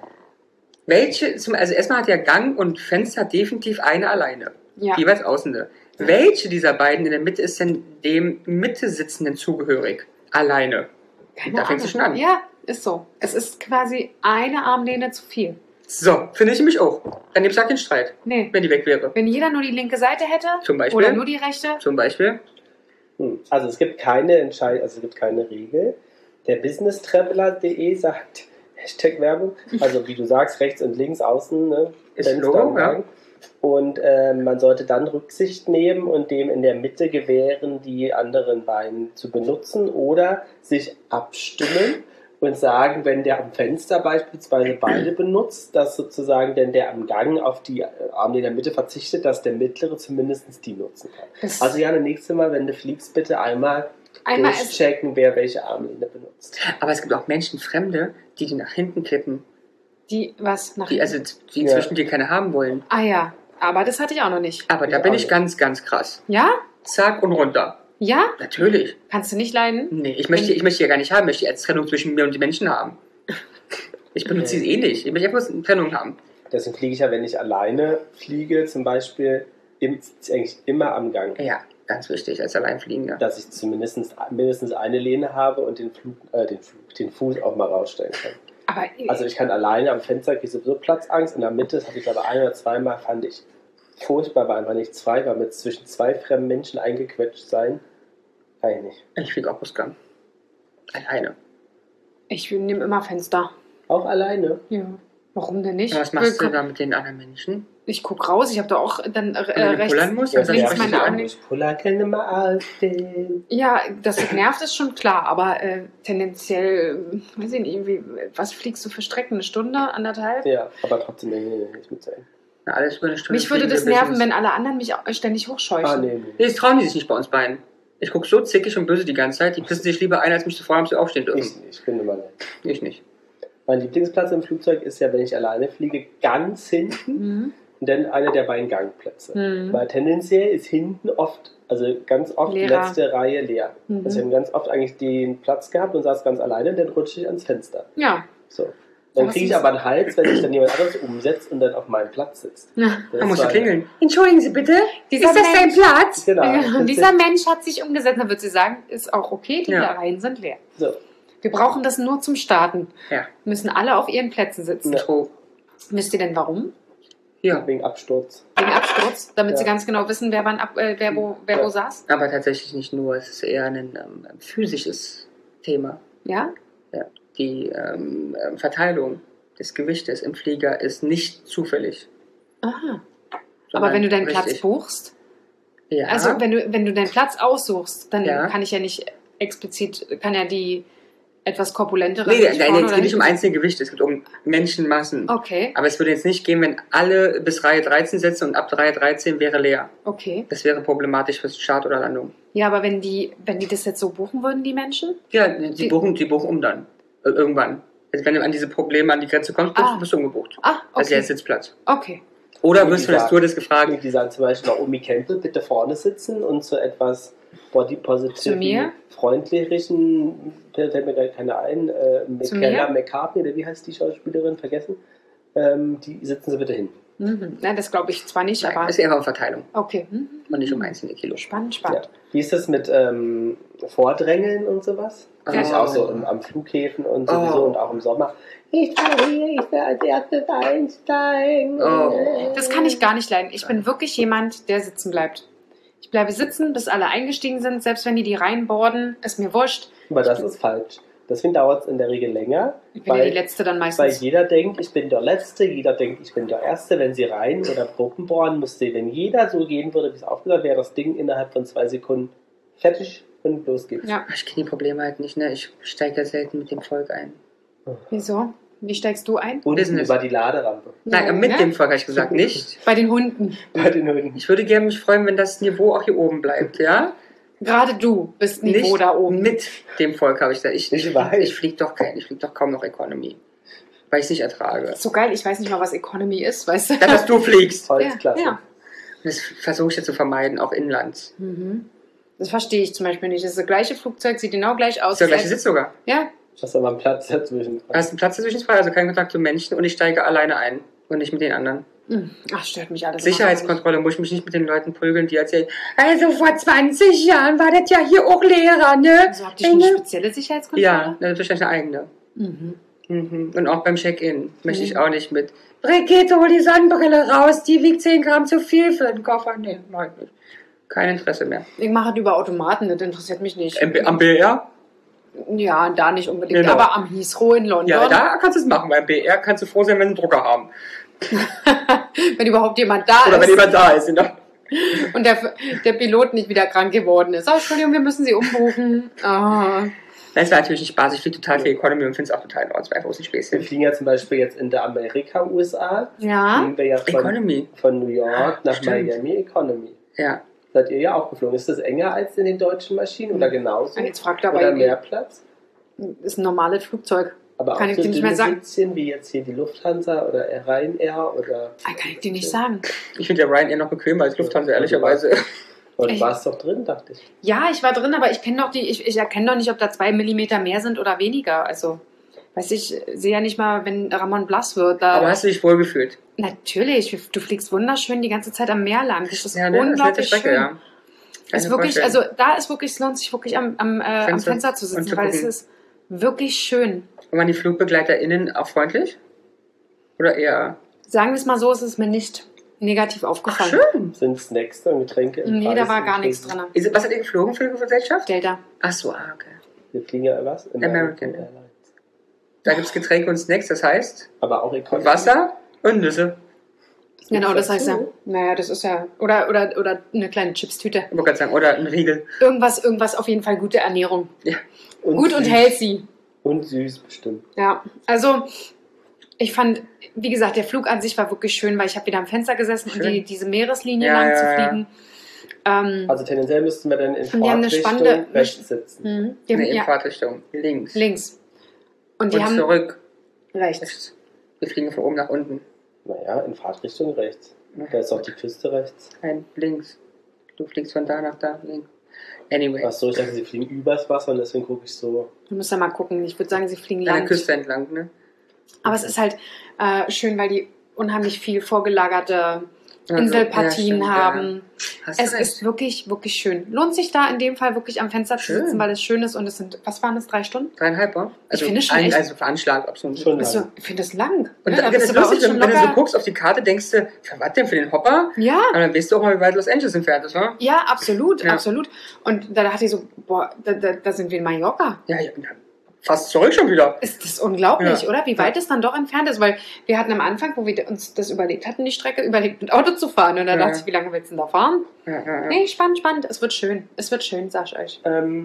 Welche, zum, also erstmal hat ja Gang und Fenster definitiv eine alleine. ja. Jeweils außende. Welche dieser beiden in der Mitte ist denn dem Mitte sitzenden zugehörig? Alleine. Keine Da fängst du Ahnung. schon an. Ja, ist so. Es ist quasi eine Armlehne zu viel. So, finde ich nämlich auch. Dann gibt es den Streit, Nee. wenn die weg wäre. Wenn jeder nur die linke Seite hätte Zum Beispiel. oder nur die rechte, Zum Beispiel. Hm. Also es gibt keine Entscheidung, also es gibt keine Regel. Der business traveler punkt de sagt, Hashtag Werbung, also wie du sagst, rechts und links, außen, ne? Ist Fenster Logo, und ja. Gang. Und äh, man sollte dann Rücksicht nehmen und dem in der Mitte gewähren, die anderen beiden zu benutzen oder sich abstimmen und sagen, wenn der am Fenster beispielsweise beide benutzt, dass sozusagen denn der am Gang auf die äh, Arme in der Mitte verzichtet, dass der mittlere zumindest die nutzen kann. das Also ja, das nächste Mal, wenn du fliegst, bitte einmal, einmal ist, durchchecken, wer welche Armlehne benutzt. Aber es gibt auch Menschen, Fremde, die die nach hinten kippen. die was nach Die, also, die Ja. zwischen dir keine haben wollen. Ah ja, aber das hatte ich auch noch nicht. Aber da Ich bin auch ich nicht. ganz, ganz krass. Ja? Zack und runter. Ja? Natürlich. Kannst du nicht leiden? Nee, ich möchte, ich möchte die ja gar nicht haben. Ich möchte die als Trennung zwischen mir und den Menschen haben. Ich benutze sie eh nicht. Ich möchte einfach eine Trennung haben. Deswegen fliege ich ja, wenn ich alleine fliege, zum Beispiel, im, eigentlich immer am Gang. Ja, ganz wichtig, als Alleinfliegender. Dass ich zumindest mindestens eine Lehne habe und den, Flug, äh, den, Flug, den Fuß auch mal rausstellen kann. Aber Also ich kann alleine am Fenster, kriege ich sowieso Platzangst. In der Mitte, das hatte ich aber ein oder zweimal, fand ich furchtbar, weil einfach nicht zwei, weil mit zwischen zwei fremden Menschen eingequetscht sein, kann ich nicht. Ich fliege auch Busgang. Alleine. ich nehme immer Fenster. Auch alleine? Ja. Warum denn nicht? Aber was machst du Willkommen- da mit den anderen Menschen? Ich guck raus, ich habe da auch dann äh, Wenn du rechts. pullern musst, Ja, dann links das meine nervt Arme- mich auch. Ich puller keine mal aufstehen. Ja, dass es nervt, ist schon klar, aber äh, tendenziell, äh, weiß ich nicht, wie, was fliegst du für Strecken? Eine Stunde, anderthalb? Ja, aber trotzdem nee, nee, nee, nicht mit sein. Na, alles über eine Stunde. Mich würde fliegen das wir nerven, Business. wenn alle anderen mich auch ständig hochscheuchen. Ah, nee, nee. Nee, das trauen die sich nicht bei uns beiden. Ich gucke so zickig und böse die ganze Zeit, die pissen sich lieber ein, als mich zu fordern, ob sie aufstehen dürfen. Ich, ich bin immer nett. Ich nicht. Mein Lieblingsplatz im Flugzeug ist ja, wenn ich alleine fliege, ganz hinten Mhm. und dann einer der beiden Gangplätze. Mhm. Weil tendenziell ist hinten oft, also ganz oft die Leerer. letzte Reihe leer. Mhm. Also ich habe ganz oft eigentlich den Platz gehabt und saß ganz alleine und dann rutsche ich ans Fenster. Ja. So. Dann Was kriege ich ist- aber einen Hals, wenn sich dann jemand anderes umsetzt und dann auf meinem Platz sitzt. ja. Das Da musst du war- klingeln. Entschuldigen Sie bitte. Dieser ist das dein Mensch- Platz? Genau. Ja, dieser Mensch hat sich umgesetzt, dann wird sie sagen, ist auch okay, die Ja. Reihen sind leer. So. Wir brauchen das nur zum Starten. Ja. Müssen alle auf ihren Plätzen sitzen. Ja. So. Wisst ihr denn warum? Ja. Wegen Absturz. Wegen Absturz, damit Ja. sie ganz genau wissen, wer wann ab, äh, wer wo, wer Ja. wo saß. Aber tatsächlich nicht nur. Es ist eher ein ähm, physisches Thema. Ja? Ja. Die ähm, ähm, Verteilung des Gewichtes im Flieger ist nicht zufällig. Aha. Aber sondern wenn du deinen richtig. Platz buchst, Ja. also wenn du, wenn du deinen Platz aussuchst, dann Ja. kann ich ja nicht explizit, kann ja die etwas korpulentere. Nee, sich nein, vorne es oder geht nicht um hinten- einzelne Gewichte, es geht um Menschenmassen. Okay, Aber es würde jetzt nicht gehen, wenn alle bis Reihe dreizehn sitzen und ab Reihe dreizehn wäre leer. okay. Das wäre problematisch fürs Start oder Landung. Ja, aber wenn die, wenn die das jetzt so buchen würden, die Menschen? Ja, die, Die- buchen, die buchen um dann. Äh, Irgendwann. Also wenn du an diese Probleme, an die Grenze kommst, bist, Ah. bist du umgebucht. Ah, Also okay. jetzt Sitzplatz. Okay. Oder Und wirst die du das sagen- Stewardess gefragt, Die sagen zum Beispiel noch Omi Campbell, bitte vorne sitzen und zu etwas body Zu positiven, mir? freundlichen, fällt mir gerade keine ein, äh, Zu McKenna mir? McCartney, oder wie heißt die Schauspielerin, vergessen, ähm, die sitzen sie bitte hin. Mhm. Na, das glaube ich zwar nicht, Nein, aber ist eher eine Verteilung okay. Mhm. und nicht um einzelne Kilo. Spannend, Ja. spannend. Wie ist das mit ähm, Vordrängeln und sowas? Das Ja. ist auch so im, am Flughäfen und sowieso Oh. und auch im Sommer. Ich will hier, ich will als erstes einsteigen. Oh. Das kann ich gar nicht leiden. Ich bin wirklich jemand, der sitzen bleibt. Ich bleibe sitzen, bis alle eingestiegen sind, selbst wenn die die reinboarden, ist mir wurscht. Aber das ist falsch. Deswegen dauert es in der Regel länger. Ich bin ja weil, die Letzte dann weil meistens. jeder denkt, ich bin der Letzte, jeder denkt, ich bin der Erste. Wenn sie rein oder Gruppen bohren, müsste, wenn jeder so gehen würde, wie es aufgesagt wäre, das Ding innerhalb von zwei Sekunden fertig und los geht's. Ja, Ich kenne die Probleme halt nicht, ne? Ich steige ja selten mit dem Volk ein. wieso? Wie steigst du ein? Und Business. über die Laderampe. Nein, mit ne? dem Volk habe ich gesagt, nicht. Bei den Hunden. Bei den Hunden. Ich würde gerne mich freuen, wenn das Niveau auch hier oben bleibt, ja? Gerade du bist Niveau Nicht da oben. mit dem Volk habe ich gesagt. Ich, Ich ich, weiß. ich fliege doch kein, ich fliege doch kaum noch Economy. Weil ich es nicht ertrage. So geil, ich weiß nicht mal, was Economy ist, weißt du? Das, dass du fliegst. Holzklasse. Ja, ja. Das versuche ich ja zu vermeiden, auch inland. Mhm. Das verstehe ich zum Beispiel nicht. Das ist das gleiche Flugzeug, sieht genau gleich aus. Das ist der gleiche Sitz sogar. Ja, Hast aber einen Platz dazwischen. Da ist ein Platz dazwischen frei, also kein Kontakt zu Menschen und ich steige alleine ein und nicht mit den anderen. Mhm. Ach, stört mich alles. Sicherheitskontrolle muss ich mich nicht mit den Leuten prügeln, die erzählen, also vor zwanzig Jahren war das ja hier auch Lehrer, ne? Also habt ihr schon eine spezielle Sicherheitskontrolle? Ja, das ist wahrscheinlich eine eigene. Mhm. Mhm. Und auch beim Check-in möchte ich Mhm. auch nicht mit. Brigitte, hol die Sonnenbrille raus, die wiegt zehn Gramm zu viel für den Koffer. Nee, mach ich nicht. Kein Interesse mehr. Ich mache das über Automaten, das interessiert mich nicht. Am am B R? Ja, da nicht unbedingt, Genau. aber am Heathrow in London, Ja, da kannst du es machen. Beim B R kannst du froh sein, wenn sie einen Drucker haben. wenn überhaupt jemand da Oder ist wenn jemand da ist. Genau. und der, der Pilot nicht wieder krank geworden ist. Oh, Entschuldigung, wir müssen Sie umbuchen. Ah. Das war natürlich ein Spaß. Ich fliege total viel Economy und finde es auch total in Ordnung. Es war einfach ein Wir Späßchen. fliegen ja zum Beispiel jetzt in der Amerika-U S A. Ja, Fliegen wir ja von, Economy. von New York nach Stimmt. Miami Economy. Ja. Seid ihr ja auch geflogen. Ist das enger als in den deutschen Maschinen oder genauso? jetzt fragt er Oder aber, mehr Platz? ist ein normales Flugzeug. Aber Kann auch ich so dir nicht mehr dünne sagen. Sitzchen wie jetzt hier die Lufthansa oder Ryanair oder... Ah, kann ich dir nicht sagen. Ich finde ja Ryanair noch bequemer als Lufthansa, ehrlicherweise. Und du Echt? warst doch drin, dachte ich. Ja, ich war drin, aber ich kenne doch die, ich, ich erkenne doch nicht, ob da zwei Millimeter mehr sind oder weniger. Also, weiß ich, sehe ja nicht mal, wenn Ramon blass wird. Da, Aber hast du dich wohl gefühlt? natürlich, du fliegst wunderschön die ganze Zeit am Meer lang. Das ist Ja, ne? Das ist eine nette unglaublich Strecke, schön. ja. Ist Kann ich mir wirklich, vorstellen. also da ist wirklich, es lohnt sich wirklich am, am, äh, am Fenster Fenster zu und sitzen, zu weil es gucken. ist wirklich schön. Und waren die FlugbegleiterInnen auch freundlich? Oder eher? Sagen wir es mal so, es ist mir nicht negativ aufgefallen. Schön. Sind Snacks und Getränke im Nee, da Preis war gar nichts inklusive? drin. Ist, was hat ihr geflogen für eine Gesellschaft? Delta. Ach so, ah, okay. Wir fliegen ja was? American. Airlines. Da gibt es Getränke und Snacks, das heißt Aber auch Economy. Wasser und Nüsse. Genau, das dazu? heißt ja. Naja, das ist ja. Oder, oder, oder eine kleine Chipstüte. Ich wollte gerade sagen, oder ein Riegel. Irgendwas, irgendwas auf jeden Fall gute Ernährung. Ja. Gut und süß. healthy. Und süß bestimmt. Ja, also ich fand, wie gesagt, der Flug an sich war wirklich schön, weil ich habe wieder am Fenster gesessen und Schön. die, diese Meereslinie Ja, lang ja, zu ja. fliegen. Ähm, Also tendenziell müssten wir dann in Und die haben eine Fahrtrichtung spannende- rechts sitzen. mhm, die haben, Nee, in ja, Fahrtrichtung. Links. links. Und Und, die haben zurück. rechts. Rechts. Wir fliegen von oben nach unten. Naja, in Fahrtrichtung rechts. Da ist auch die Küste rechts. Nein, links. Du fliegst von da nach da. Links. Anyway. Achso, ich dachte, sie fliegen übers Wasser und deswegen gucke ich so. Du musst ja mal gucken. Ich würde sagen, sie fliegen An der lang. Küste entlang, ne? Aber es ist halt äh, schön, weil die unheimlich viel vorgelagerte Also, Inselpartien ja, stimmt, haben. Hast du Es recht. ist wirklich, wirklich schön. Lohnt sich da in dem Fall wirklich am Fenster zu Schön. sitzen, weil es schön ist und es sind, was waren das, drei Stunden? Dreieinhalb, oder? Also, finde schon ein, echt- also veranschlagt, absolut. Schon Also, lang. ich finde das lang. Und ne? da, Da das bist ist du bei uns lustig, schon wenn, wenn du so locker. guckst auf die Karte, denkst du, für was denn, für den Hopper? Ja, Und dann weißt du auch mal, wie weit Los Angeles entfernt ist, wa? ja, absolut, Ja. absolut. Und da dachte ich so, boah, da, da, da sind wir in Mallorca. Ja, ich bin fast zurück schon wieder. Ist das unglaublich, Ja. oder? Wie weit Ja. es dann doch entfernt ist, weil wir hatten am Anfang, wo wir uns das überlegt hatten, die Strecke, überlegt, mit Auto zu fahren. Und dann Ja. dachte ich, wie lange willst du denn da fahren? Ja, ja, ja. Nee, spannend, spannend. Es wird schön. Es wird schön, sag ich euch. Ähm,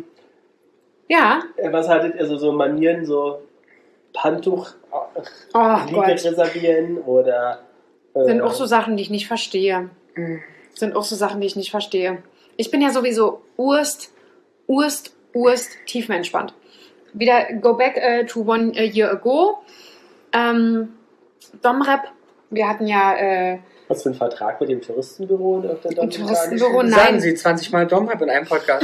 Ja. äh, was haltet ihr so, so Manieren, so Handtuch, äh, Oh Liege Gott. reservieren oder. Äh, Sind auch so Sachen, die ich nicht verstehe. Mhm. Sind auch so Sachen, die ich nicht verstehe. Ich bin ja sowieso urst, urst, urst tiefenentspannt. Wieder go back äh, to one year ago. Ähm, Domrep, wir hatten ja äh, Was für ein Vertrag mit dem Touristenbüro? Auf der Im Touristenbüro, nein. Sagen Sie zwanzig Mal Domrep in einem Podcast.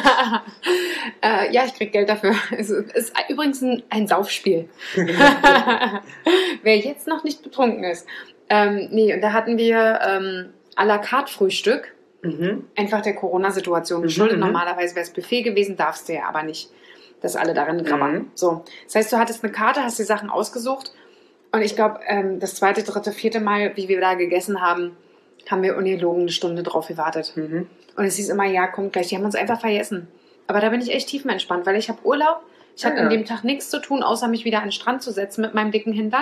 äh, ja, ich krieg Geld dafür. Es ist übrigens ein, ein Saufspiel. Wer jetzt noch nicht betrunken ist. Ähm, nee, und da hatten wir ähm, à la carte Frühstück. Mhm. Einfach der Corona-Situation geschuldet. Mhm, mhm. Normalerweise wäre es Buffet gewesen, darfst du ja aber nicht, dass alle darin grabbern. Mhm. So. Das heißt, du hattest eine Karte, hast die Sachen ausgesucht und ich glaube, ähm, das zweite, dritte, vierte Mal, wie wir da gegessen haben, haben wir ungelogen eine Stunde drauf gewartet. Mhm. Und es hieß immer, ja, kommt gleich. Die haben uns einfach vergessen. Aber da bin ich echt tiefenentspannt, weil ich habe Urlaub. Ich habe Ja, an ja. dem Tag nichts zu tun, außer mich wieder an den Strand zu setzen mit meinem dicken Hintern.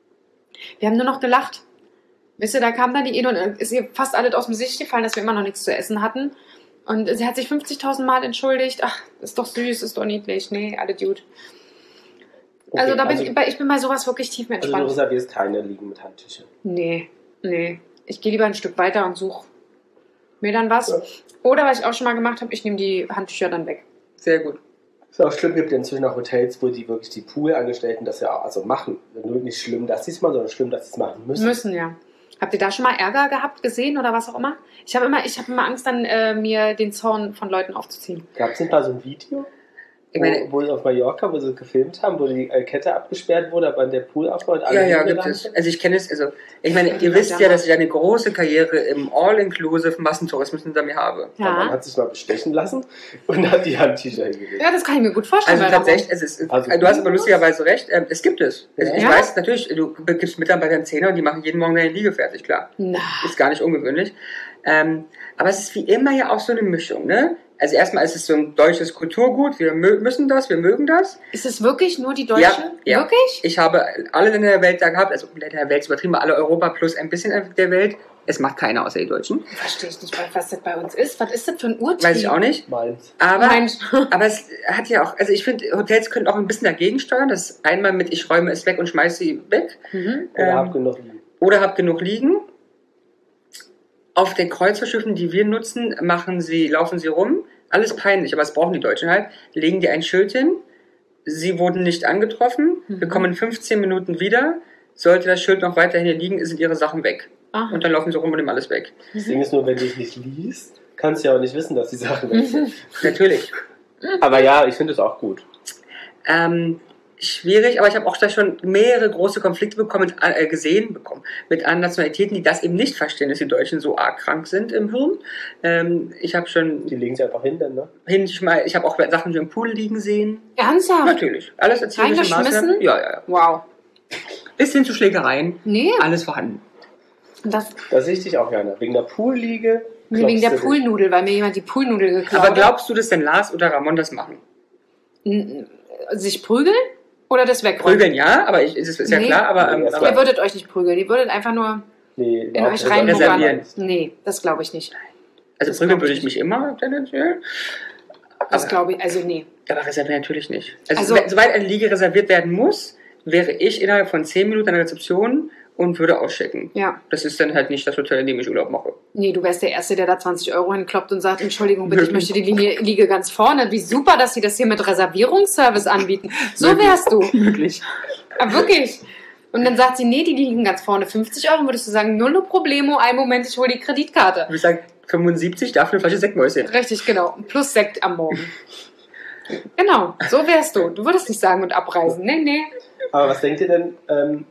Wir haben nur noch gelacht. Wisst ihr, da kam dann die Ede und ist ihr fast alles aus dem Gesicht gefallen, dass wir immer noch nichts zu essen hatten. Und sie hat sich fünfzigtausend Mal entschuldigt. Ach, ist doch süß, ist doch niedlich. Nee, alle Dude. Okay, Also, da bin also, ich, bei- ich bin bei sowas wirklich also du tiefenentspannt. reservierst keine Liegen mit Handtüchern. Nee, nee. Ich gehe lieber ein Stück weiter und suche mir dann was. Ja. Oder was ich auch schon mal gemacht habe, ich nehme die Handtücher dann weg. Sehr gut. Es ist auch schlimm, gibt ja inzwischen auch Hotels, wo die wirklich die Poolangestellten das ja auch also machen. Nur nicht schlimm, dass sie es machen, sondern schlimm, dass sie es machen müssen. Müssen, ja. Habt ihr da schon mal Ärger gehabt, gesehen oder was auch immer? Ich habe immer, ich habe immer Angst, dann äh, mir den Zorn von Leuten aufzuziehen. Gab es nicht mal so ein Video, Ich wo, meine, wo sie auf Mallorca, wo sie gefilmt haben, wo die äh, Kette abgesperrt wurde, aber der Pool aufgebaut alle ja, ja, gibt hingerannt es. sind? Also ich kenne es, also ich meine, Ja, ihr die wisst Leute ja, haben- dass ich eine große Karriere im All-Inclusive Massentourismus hinter mir habe. Der Mann Ja. hat sich mal bestechen lassen und hat die Handtücher hingelegt. Ja, das kann ich mir gut vorstellen. Also weil tatsächlich, es ist, Also- du hast aber lustigerweise recht, ähm, es gibt es. Also ich Ja? weiß natürlich, du gibst Mitarbeitern Zehner und die machen jeden Morgen deine Liege fertig, klar. Na, Ist gar nicht ungewöhnlich. Ähm, aber es ist wie immer ja auch so eine Mischung, ne? Also erstmal ist es so ein deutsches Kulturgut, wir mö- müssen das, wir mögen das. ist es wirklich nur die Deutschen? Ja, ja. Wirklich? Ich habe alle Länder der Welt da gehabt, also Länder der Welt ist übertrieben, alle Europa plus ein bisschen der Welt. Es macht keiner außer die Deutschen. Verstehe ich nicht, was das bei uns ist. Was ist das für ein Urtrieb? Weiß ich auch nicht. Meins. Aber, Mensch. aber es hat ja auch, also ich finde, Hotels können auch ein bisschen dagegen steuern. Das ist einmal mit, ich räume es weg und schmeiße sie weg. Mhm. Oder Ähm, hab genug liegen. Oder hab genug liegen. Auf den Kreuzfahrtschiffen, die wir nutzen, machen sie, laufen sie rum. Alles peinlich, aber das brauchen die Deutschen halt. Legen die ein Schild hin. Sie wurden nicht angetroffen. Mhm. Wir kommen in fünfzehn Minuten wieder. Sollte das Schild noch weiterhin hier liegen, sind ihre Sachen weg. Aha. Und dann laufen sie rum und nehmen alles weg. Das Ding ist nur, wenn du es nicht liest, kannst du ja auch nicht wissen, dass die Sachen weg sind. Natürlich. Aber ja, ich finde es auch gut. Ähm, schwierig, aber ich habe auch da schon mehrere große Konflikte bekommen, mit, äh, gesehen bekommen mit anderen Nationalitäten, die das eben nicht verstehen, dass die Deutschen so arg krank sind im Hirn. Ähm, ich habe schon Die legen sich einfach hin, dann, ne? hin, ich, mal, ich habe auch Sachen im Pool liegen sehen. Ernsthaft? Natürlich. Alles erzieherische Reingeschmissen? Maßnahmen. Ja, ja, ja. Wow. Bis hin zu Schlägereien. Nee, Alles vorhanden. das, Da sehe ich dich auch gerne. Wegen der Poolliege. nee wegen der klopfst du Poolnudel, weil mir jemand die Poolnudel geklaut Aber glaubst du, dass denn Lars oder Ramon das machen? hat. Sich prügeln oder das wegräumen? Prügeln ja, aber ich, es ist ja Nee. klar, aber, ähm, Nee, erst aber Ihr würdet euch nicht prügeln, ihr würdet einfach nur den. Nee, in überhaupt euch nicht. reinbuggern. reservieren. Nee, das glaube ich nicht. also das prügeln glaub würde ich ich mich immer tendenziell. Das Aber- glaube ich, also nee. Aber reservieren natürlich nicht. Also, Also- wenn- sobald eine Liege reserviert werden muss, wäre ich innerhalb von zehn Minuten an der Rezeption und würde auschecken. Ja. Das ist dann halt nicht das Hotel, in dem ich Urlaub mache. Nee, du wärst der Erste, der da zwanzig Euro hinkloppt und sagt, Entschuldigung, bitte, ich Wirklich? möchte die Linie, Liege ganz vorne. Wie super, dass sie das hier mit Reservierungsservice anbieten. So Wirklich? wärst du. Wirklich. Aber wirklich. Und dann sagt sie, nee, die liegen ganz vorne. fünfzig Euro, würdest du sagen, null problemo, einen Moment, ich hole die Kreditkarte. Ich sage fünfundsiebzig, dafür eine Flasche Sektmäuschen. Richtig, genau. Plus Sekt am Morgen. Genau, so wärst du. Du würdest nicht sagen und abreisen. Nee, nee. Aber was denkt ihr denn? Ähm,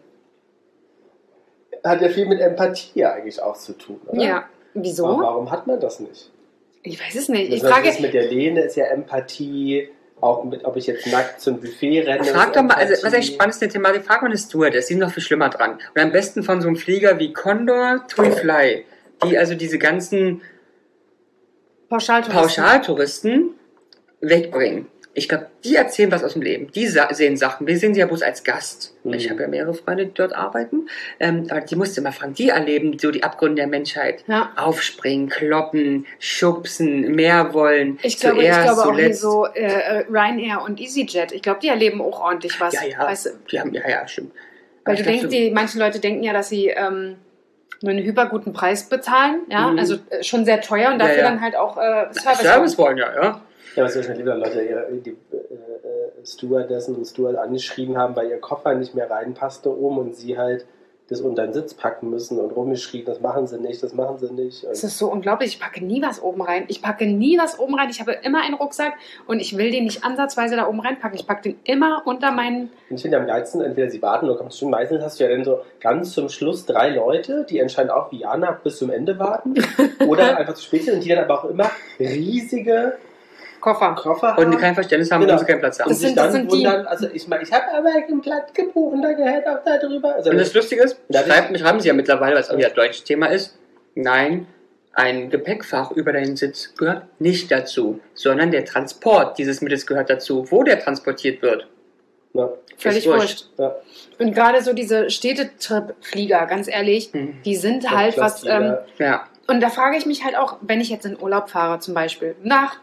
hat ja viel mit Empathie eigentlich auch zu tun, oder? Ja. Aber Wieso? warum hat man das nicht? Ich weiß es nicht. Ich Das frage, ist mit der Lehne ist ja Empathie, auch mit, ob ich jetzt nackt zum Buffet renne. Frag ist doch mal, also Empathie. was eigentlich spannend ist, der Thematik, frag mal eine Stewardess, die sind noch viel schlimmer dran. Und am besten von so einem Flieger wie Condor, Tui Fly, die also diese ganzen Pauschaltouristen. Pauschaltouristen wegbringen. Ich glaube, die erzählen was aus dem Leben. Die sa sehen Sachen. Wir sehen sie ja bloß als Gast. Mhm. Ich habe ja mehrere Freunde, die dort arbeiten. Ähm, aber die musste immer fragen. Die erleben so die Abgründe der Menschheit. Ja. Aufspringen, kloppen, schubsen, mehr wollen. Ich glaube, ich zuerst, glaube auch hier zuletzt. so äh, Ryanair und EasyJet. Ich glaube, die erleben auch ordentlich was. Ja, ja. Weißt du, Die haben, ja, ja, stimmt. weil Aber du ich glaub, denkst, so- die, manche Leute denken ja, dass sie ähm, nur einen hyperguten Preis bezahlen. Ja, Mhm. also äh, schon sehr teuer und Ja, dafür ja. dann halt auch äh, Service. Service wollen, ja, ja. Ja, was wahrscheinlich lieber Leute ihre, die äh, äh, Stewardessen und Steward angeschrieben haben, weil ihr Koffer nicht mehr reinpasste oben und sie halt das unter den Sitz packen müssen und rumgeschrien, das machen sie nicht, das machen sie nicht. Und Das ist so unglaublich. Ich packe nie was oben rein. Ich packe nie was oben rein. Ich habe immer einen Rucksack und ich will den nicht ansatzweise da oben reinpacken. Ich packe den immer unter meinen... Und ich finde am geilsten, entweder sie warten oder kommst du schon. Meistens hast du ja dann so ganz zum Schluss drei Leute, die anscheinend auch wie Jana bis zum Ende warten. Oder einfach zu spät sind und die dann aber auch immer riesige Koffer. Koffer Und die haben. kein Verständnis haben, Genau. wo sie keinen Platz haben. Und Das sich sind- das dann sind die- wundern, also ich meine, ich habe aber ein Blatt gebucht und da gehört auch da drüber. Also Und das Lustige ist, Ja, das- schreiben, schreiben sie ja mittlerweile, was auch ja deutsches Thema ist, nein, ein Gepäckfach über deinen Sitz gehört nicht dazu, sondern der Transport dieses Mittels gehört dazu, wo der transportiert wird. ja, Völlig wurscht. wurscht. ja. Und gerade so diese Städtetrip-Flieger, ganz ehrlich, Mhm. die sind halt was... Ähm, Ja, und da frage ich mich halt auch, wenn ich jetzt in Urlaub fahre, zum Beispiel nach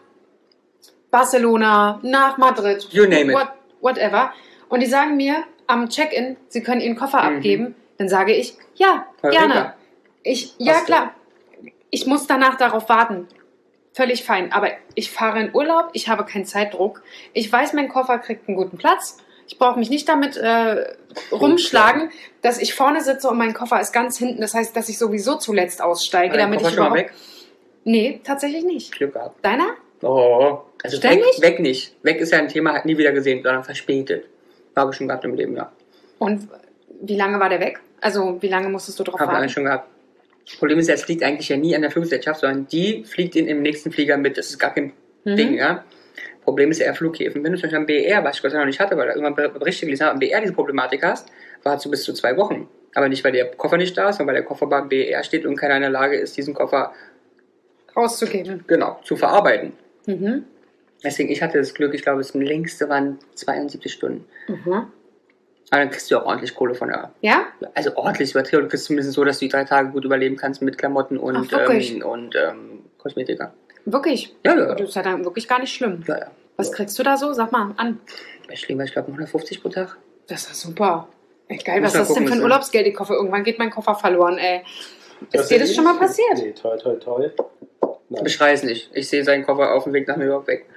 Barcelona, nach Madrid, You name it. what, whatever, und die sagen mir am Check-in, sie können ihren Koffer Mhm. abgeben, dann sage ich, ja, Eureka. gerne. Ich, ja, Hast du. klar. Ich muss danach darauf warten. Völlig fein. Aber ich fahre in Urlaub, ich habe keinen Zeitdruck. Ich weiß, mein Koffer kriegt einen guten Platz. Ich brauche mich nicht damit äh, rumschlagen, dass ich vorne sitze und mein Koffer ist ganz hinten. Das heißt, dass ich sowieso zuletzt aussteige, Dein damit Koffer ich schon mal überhaupt... weg. Nee, tatsächlich nicht. Glück gehabt. Deiner? Oh, also weg, Ständig? weg nicht. Weg ist ja ein Thema, hat nie wieder gesehen, sondern verspätet. Habe ich schon gehabt im Leben, ja. Und wie lange war der weg? Also, wie lange musstest du drauf Habe ich warten? eigentlich schon gehabt. Das Problem ist, es liegt eigentlich ja nie an der Fluggesellschaft, sondern die fliegt ihn im nächsten Flieger mit. Das ist gar kein Mhm. Ding, ja. Problem ist eher Flughäfen. Wenn du zum Beispiel am B R, was ich Gott sei Dank noch nicht hatte, weil da irgendwann Ber- Berichte gelesen habe, am B R diese Problematik hast, wartest du bis zu zwei Wochen. Aber nicht, weil der Koffer nicht da ist, sondern weil der Koffer beim B R steht und keiner in der Lage ist, diesen Koffer Rauszugeben. genau zu verarbeiten. Mhm. Deswegen, ich hatte das Glück, ich glaube, das längste waren zweiundsiebzig Stunden. Mhm. Aber dann kriegst du auch ordentlich Kohle von der. Ja? Also ordentlich übertrieben. Du kriegst zumindest so, dass du die drei Tage gut überleben kannst mit Klamotten und, Ach, wirklich? ähm, und ähm, Kosmetika. Wirklich? Ja, ja. Das ist ja dann wirklich gar nicht schlimm. Ja, ja. Was kriegst du da so? Sag mal an. Ich lebe, ich glaube, hundertfünfzig pro Tag. Das ist super. Echt geil. Muss Was mal ist das denn gucken, für ein was Urlaubsgeld? Ich hoffe, irgendwann geht mein Koffer verloren, ey. Das Ist dir ja das eh schon mal nicht- passiert? Nee, toll, toll, toll. Nein. Beschrei es nicht. Ich sehe seinen Koffer auf dem Weg nach New York weg.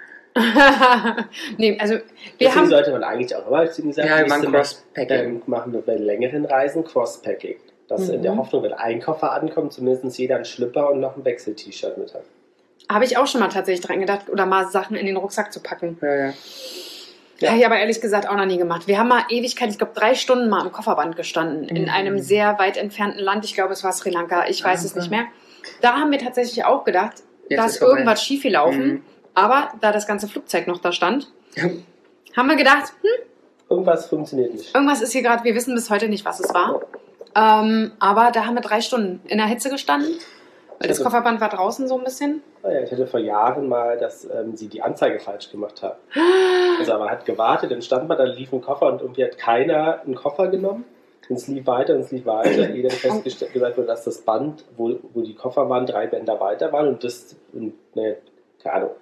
Nee, also wir Deswegen haben... sollte man eigentlich auch immer, wie gesagt, Ja, wir nächste machen Mal, Crosspacking. ähm, machen wir bei längeren Reisen Crosspacking. Dass in der Mhm. Hoffnung, wenn ein Koffer ankommt, zumindest jeder einen Schlüpper und noch ein Wechsel-T-Shirt mit hat. Habe ich auch schon mal tatsächlich dran gedacht, oder mal Sachen in den Rucksack zu packen. Ja, ja. Ja. Habe ich aber ehrlich gesagt auch noch nie gemacht. Wir haben mal Ewigkeit, ich glaube drei Stunden mal am Kofferband gestanden. In Mhm. einem sehr weit entfernten Land. Ich glaube, es war Sri Lanka. Ich weiß Ah, es okay. nicht mehr. Da haben wir tatsächlich auch gedacht, Jetzt da ist ist vorbei. irgendwas schiefgelaufen. Mhm. Aber da das ganze Flugzeug noch da stand, haben wir gedacht, hm, Irgendwas funktioniert nicht. irgendwas ist hier gerade, wir wissen bis heute nicht, was es war. Ähm, aber da haben wir drei Stunden in der Hitze gestanden. Weil das Also- Kofferband war draußen so ein bisschen. Ah ja, ich hatte vor Jahren mal, dass ähm, sie die Anzeige falsch gemacht haben. Also man hat gewartet, dann stand man, dann lief ein Koffer und irgendwie hat keiner einen Koffer genommen. Und es lief weiter und es lief weiter. Ehe dann festgestellt gesagt wurde, dass das Band, wo, wo die Koffer waren, drei Bänder weiter waren. Und das, und, ne, keine Ahnung.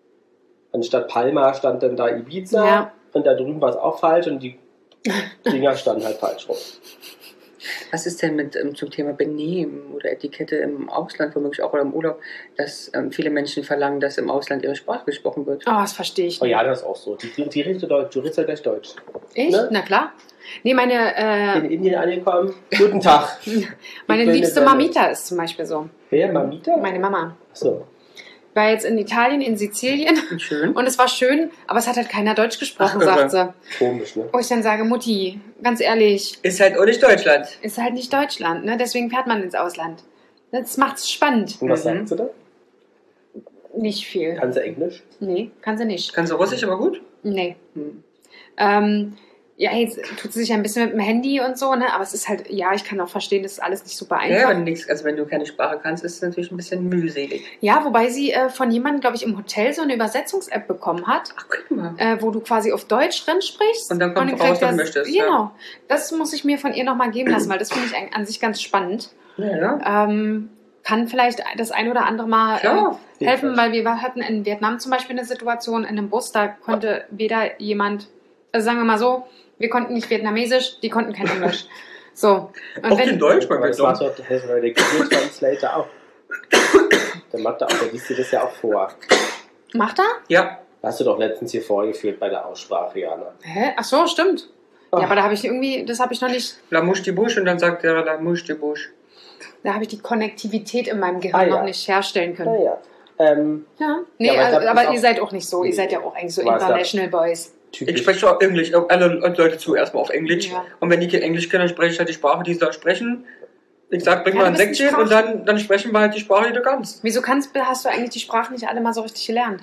Anstatt Palma stand dann da Ibiza. Ja. Und da drüben war es auch falsch und die Dinger standen halt falsch rum. Was ist denn mit ähm, zum Thema Benehmen oder Etikette im Ausland, womöglich auch oder im Urlaub, dass ähm, viele Menschen verlangen, dass im Ausland ihre Sprache gesprochen wird? Oh, das verstehe ich Oh nicht. ja, das ist auch so. Die, die, die redet Deutsch, du redest ja gleich Deutsch. Ich? Ne? Na klar. Nee, meine, äh, In Indien angekommen, guten Tag. meine Ich will liebste eine Welle. Mamita ist zum Beispiel so. Wer, Mamita? Meine Mama. Achso. Ich war jetzt in Italien, in Sizilien Schön. und es war schön, aber es hat halt keiner Deutsch gesprochen, Ach, sagt sie. Komisch, ne? Wo ich dann sage, Mutti, ganz ehrlich, Ist halt auch nicht Deutschland. ist halt nicht Deutschland, ne? Deswegen fährt man ins Ausland. Das macht's spannend. Und was Mhm. sagt sie da? Nicht viel. Kann sie Englisch? Nee, kann sie nicht. Kannst du Russisch, aber gut? Nee. Hm. Ähm, ja, jetzt tut sie sich ein bisschen mit dem Handy und so, ne? Aber es ist halt, ja, ich kann auch verstehen, das ist alles nicht super Ja, einfach. wenn du nix, also wenn du keine Sprache kannst, ist es natürlich ein bisschen mühselig. Ja, wobei sie äh, von jemandem, glaube ich, im Hotel so eine Übersetzungs-App bekommen hat, Ach, guck mal. äh, wo du quasi auf Deutsch drin sprichst. Und dann kommt raus, kriegt was du das- möchtest, Genau. ja. Das muss ich mir von ihr nochmal geben lassen, weil das finde ich an, an sich ganz spannend. Ja, ja. Ähm, kann vielleicht das ein oder andere Mal Klar. äh, helfen, weil wir hatten in Vietnam zum Beispiel eine Situation in einem Bus, da konnte weder jemand, also sagen wir mal so, wir konnten nicht Vietnamesisch, die konnten kein Englisch. So. Und Auch in Deutsch, Aber mein das macht Gott. doch der der Google Translator auch. Der macht da auch, der liest dir das ja auch vor. Macht er? Ja. Hast du doch letztens hier vorgeführt bei der Aussprache, Jana. Hä? Ach so, stimmt. Ja, aber da habe ich irgendwie, das habe ich noch nicht, La mouche die Bouche und dann sagt er La mouche die Bouche. da habe ich die Konnektivität in meinem Gehirn Ah, ja. noch nicht herstellen können. Naja. Ähm, Ja. Nee, Ja, aber ich aber, glaub, aber ist ihr auch- seid auch nicht so. Nee. Ihr seid ja auch eigentlich so Aber es International Boys. Ich typisch. spreche auch Englisch, alle Leute zu erstmal auf Englisch. Ja. Und wenn die kein Englisch können, dann spreche ich halt die Sprache, die sie da sprechen. Ich sag, bring Ja, mal du ein bist ein Säckchen und dann, dann sprechen wir halt die Sprache, die du kannst. Wieso kannst, hast du eigentlich die Sprachen nicht alle mal so richtig gelernt?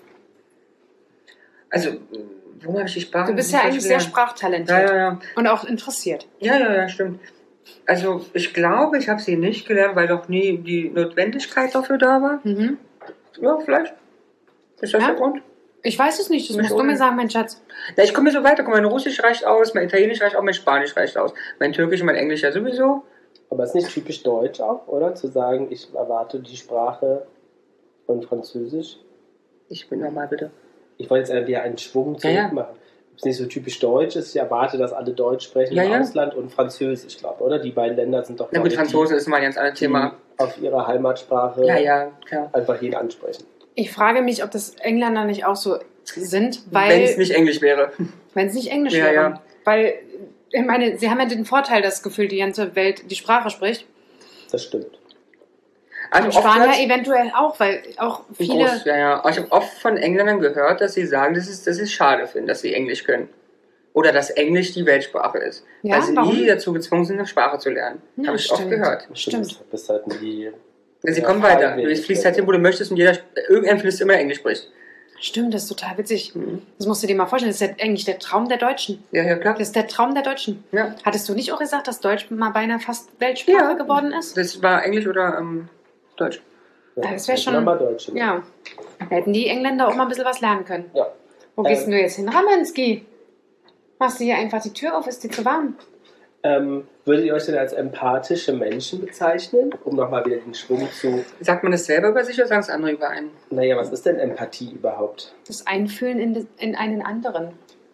Also, wo habe ich die Sprache Du bist nicht ja eigentlich sehr gelernt? sprachtalentiert. Ja, ja, ja. Und auch interessiert. Ja, ja, ja, stimmt. Also, ich glaube, ich habe sie nicht gelernt, weil doch nie die Notwendigkeit dafür da war. Mhm. Ja, vielleicht. Ist das Ja. der Grund? Ich weiß es nicht, das Mich musst du auch mir nicht. sagen, mein Schatz. Na, ich komme mir so weiter. Guck, mein Russisch reicht aus, mein Italienisch reicht aus, mein Spanisch reicht aus. Mein Türkisch und mein Englisch ja sowieso. Aber ist nicht typisch deutsch auch, oder? Zu sagen, ich erwarte die Sprache von Französisch. Ich bin normal, bitte. Ich wollte jetzt wieder einen Schwung Ja, ja. zurück machen. Ob es nicht so typisch deutsch ist, ich erwarte, dass alle Deutsch sprechen Ja, im ja. Ausland und Französisch, glaube ich, oder? Die beiden Länder sind doch, Na gut, glaube ich, Franzose ist mal ein ganz anderes die, Thema. die auf ihrer Heimatsprache Ja, ja, klar. einfach jeden ansprechen. Ich frage mich, ob das Engländer nicht auch so sind, Wenn weil, es nicht Englisch wäre. wenn es nicht Englisch Ja, wäre. ja. Weil, ich meine, sie haben ja den Vorteil, dass gefühlt die ganze Welt die Sprache spricht. Das stimmt. Also Und Spanier oftmals- eventuell auch, weil auch viele... Groß, ja, ja. Aber ich habe oft von Engländern gehört, dass sie sagen, dass es, dass sie es schade finden, dass sie Englisch können. Oder dass Englisch die Weltsprache ist. Ja, weil sie warum? nie dazu gezwungen sind, eine Sprache zu lernen. Ja, habe ich oft stimmt. gehört. Stimmt. Du bist halt nie... Ja, sie Ja, kommen weiter. freiwillig. Du fließt halt hin, wo du möchtest und jeder, irgendein fließt immer Englisch spricht. Stimmt, das ist total witzig. Mhm. Das musst du dir mal vorstellen. Das ist ja eigentlich der Traum der Deutschen. Ja, ja, klar. Das ist der Traum der Deutschen. Ja. Hattest du nicht auch gesagt, dass Deutsch mal beinahe fast Weltsprache Ja. geworden ist? Das war Englisch oder ähm, Deutsch. Ja, Das wär schon- Mal Deutsch. Ja. Da hätten die Engländer auch mal ein bisschen was lernen können. Ja. Wo Ähm. gehst denn du jetzt hin? Ramonski? Machst du hier einfach die Tür auf? Ist dir zu warm? Ähm, würdet ihr euch denn als empathische Menschen bezeichnen? Um nochmal wieder den Schwung zu... Sagt man das selber über sich oder sagen es andere über einen? Naja, was ist denn Empathie überhaupt? Das Einfühlen in, de- in einen anderen.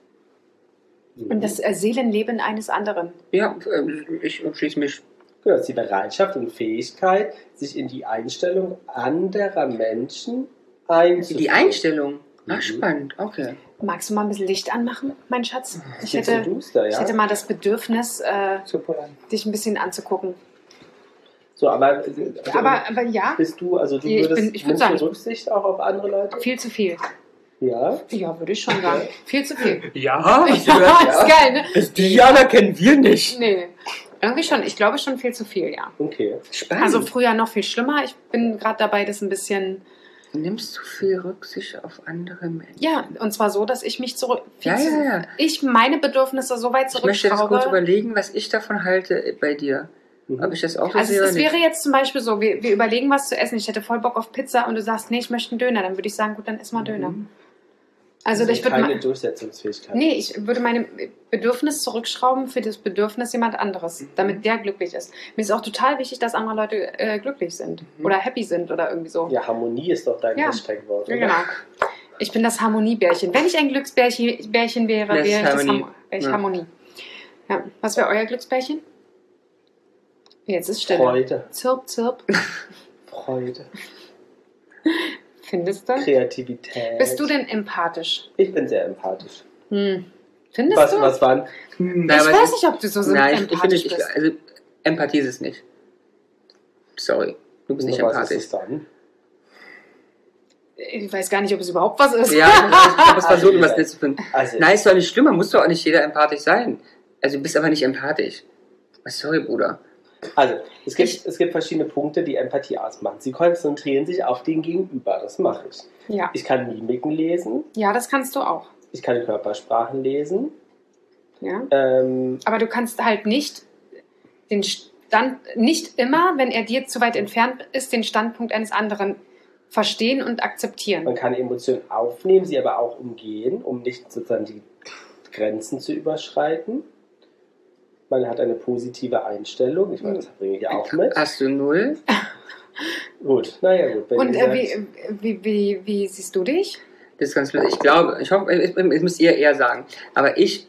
Und das äh, Seelenleben eines anderen. Ja, ähm, ich schließe mich. Genau, das ist die Bereitschaft und Fähigkeit, sich in die Einstellung anderer Menschen einzufühlen. Die Einstellung. Ach, Mhm. spannend. Okay. Magst du mal ein bisschen Licht anmachen, mein Schatz? Ich Geht so hätte, duster, ich ja? hätte mal das Bedürfnis, äh, Super. dich ein bisschen anzugucken. So, aber, also, Aber, aber ja, bist du, also du Ich würdest, bin- ich würd nimmst du sagen- Rücksicht auch auf andere Leute? viel zu viel. Ja. Ja, würde ich schon sagen. Viel zu viel. Ja, Ja, ist geil, ne? Diana kennen wir nicht. Nee. Irgendwie schon. Ich glaube schon viel zu viel, ja. Okay. Spannend. Also früher noch viel schlimmer. Ich bin gerade dabei, das ein bisschen. Nimmst du viel Rücksicht auf andere Menschen? Ja, und zwar so, dass ich mich zurück. viel Ja, zu- ja, ja. Ich meine Bedürfnisse so weit Ich möchte das kurz zurückschraube. überlegen, was ich davon halte bei dir. Mhm. Ob ich das auch so Also sehe es oder nicht. wäre jetzt zum Beispiel so, wir, wir überlegen was zu essen. Ich hätte voll Bock auf Pizza und du sagst, nee, ich möchte einen Döner. Dann würde ich sagen, gut, dann iss mal Döner. Also Also ich würde keine mal, Durchsetzungsfähigkeit. nee, ich würde meine Bedürfnis zurückschrauben für das Bedürfnis jemand anderes, damit der glücklich ist. Mir ist auch total wichtig, dass andere Leute äh, glücklich sind Mhm. oder happy sind oder irgendwie so. Ja, Harmonie ist doch dein Ja. Hashtag-Wort. Ja, oder? genau. Ich bin das Harmoniebärchen. Wenn ich ein Glücksbärchen Bärchen wäre, Das ist wäre ich das Harmonie. Ham wäre ich Ja. Harmonie. Ja. Was wäre euer Glücksbärchen? Jetzt ist Stille. Freude. Zirp, zirp. Freude. Findest du? Kreativität. Bist du denn empathisch? Ich bin sehr empathisch. Hm. Findest Was, du? was waren? Hm, ich na, aber weiß es- nicht, ob du so Nein, ich, ich finde, empathisch ich, bist. also Empathie ist es nicht. Sorry, du bist nicht was empathisch. ist es dann? Ich weiß gar nicht, ob es überhaupt was ist. Ja, ich habe es versucht, Also, was nicht zu finden. Also, Nein, ist doch nicht schlimm, man muss doch auch nicht jeder empathisch sein. Also du bist aber nicht empathisch. Sorry, Bruder. also es, gibt, Ich- es gibt verschiedene Punkte, die Empathie ausmachen. Sie konzentrieren sich auf den Gegenüber. Das mache ich. Ja. Ich kann Mimiken lesen. Ja, das kannst du auch. Ich kann Körpersprachen lesen. Ja. Ähm, Aber du kannst halt nicht den Stand, nicht immer, wenn er dir zu weit entfernt ist, den Standpunkt eines anderen verstehen und akzeptieren. man kann Emotionen aufnehmen, sie aber auch umgehen, um nicht sozusagen die Grenzen zu überschreiten. Man hat eine positive Einstellung. Ich meine, das bringe ich auch mit. Hast du null? Gut, naja, gut. Wenn Und ihr äh, sagt- wie, wie, wie, wie siehst du dich? Das ist ganz lustig. Ich glaube, ich hoffe, ich, ich müsst ihr eher sagen. Aber ich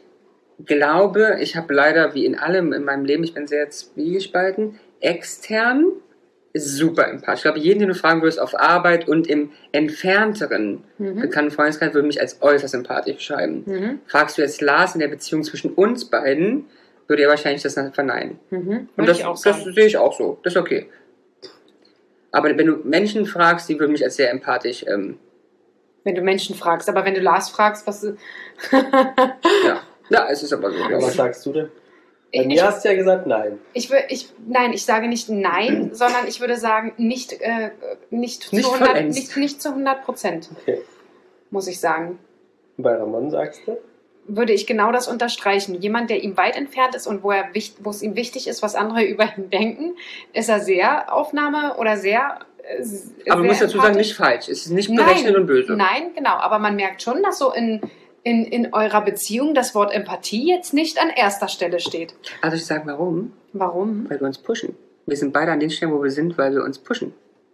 glaube, ich habe leider, wie in allem in meinem Leben, ich bin sehr zwiegespalten, extern super empathisch. Ich glaube, jeden, den du fragen würdest auf Arbeit und im entfernteren Mhm. bekannten Freundeskreis, würde mich als äußerst empathisch beschreiben. Mhm. Fragst du jetzt Lars in der Beziehung zwischen uns beiden, würde er wahrscheinlich das dann verneinen. Mhm. Und Würde das, ich auch das sagen. sehe ich auch so. Das ist okay. Aber wenn du Menschen fragst, die würden mich als sehr empathisch, ähm, Wenn du Menschen fragst. Aber wenn du Lars fragst, was... ja. Ja, es ist aber so. Ja, glaub was ich. sagst du denn? Bei Ich- mir hast du ja gesagt, nein. Ich, wür- ich, nein, ich sage nicht nein, sondern ich würde sagen, nicht, äh, nicht, Nicht zu hundert, vollends. nicht, nicht zu hundert Prozent, Okay. muss ich sagen. Und bei Ramon sagst du? Würde ich genau das unterstreichen. Jemand, der ihm weit entfernt ist und wo, er, wicht- wo es ihm wichtig ist, was andere über ihn denken, ist er sehr Aufnahme oder sehr. Äh, sehr Aber du musst dazu sagen, empathisch. nicht falsch. Es ist nicht berechnet und böse. Nein, genau. Aber man merkt schon, dass so in, in, in eurer Beziehung das Wort Empathie jetzt nicht an erster Stelle steht. Also ich sage, warum? Warum? Weil wir uns pushen. Wir sind beide an den Stellen, wo wir sind, weil wir uns pushen.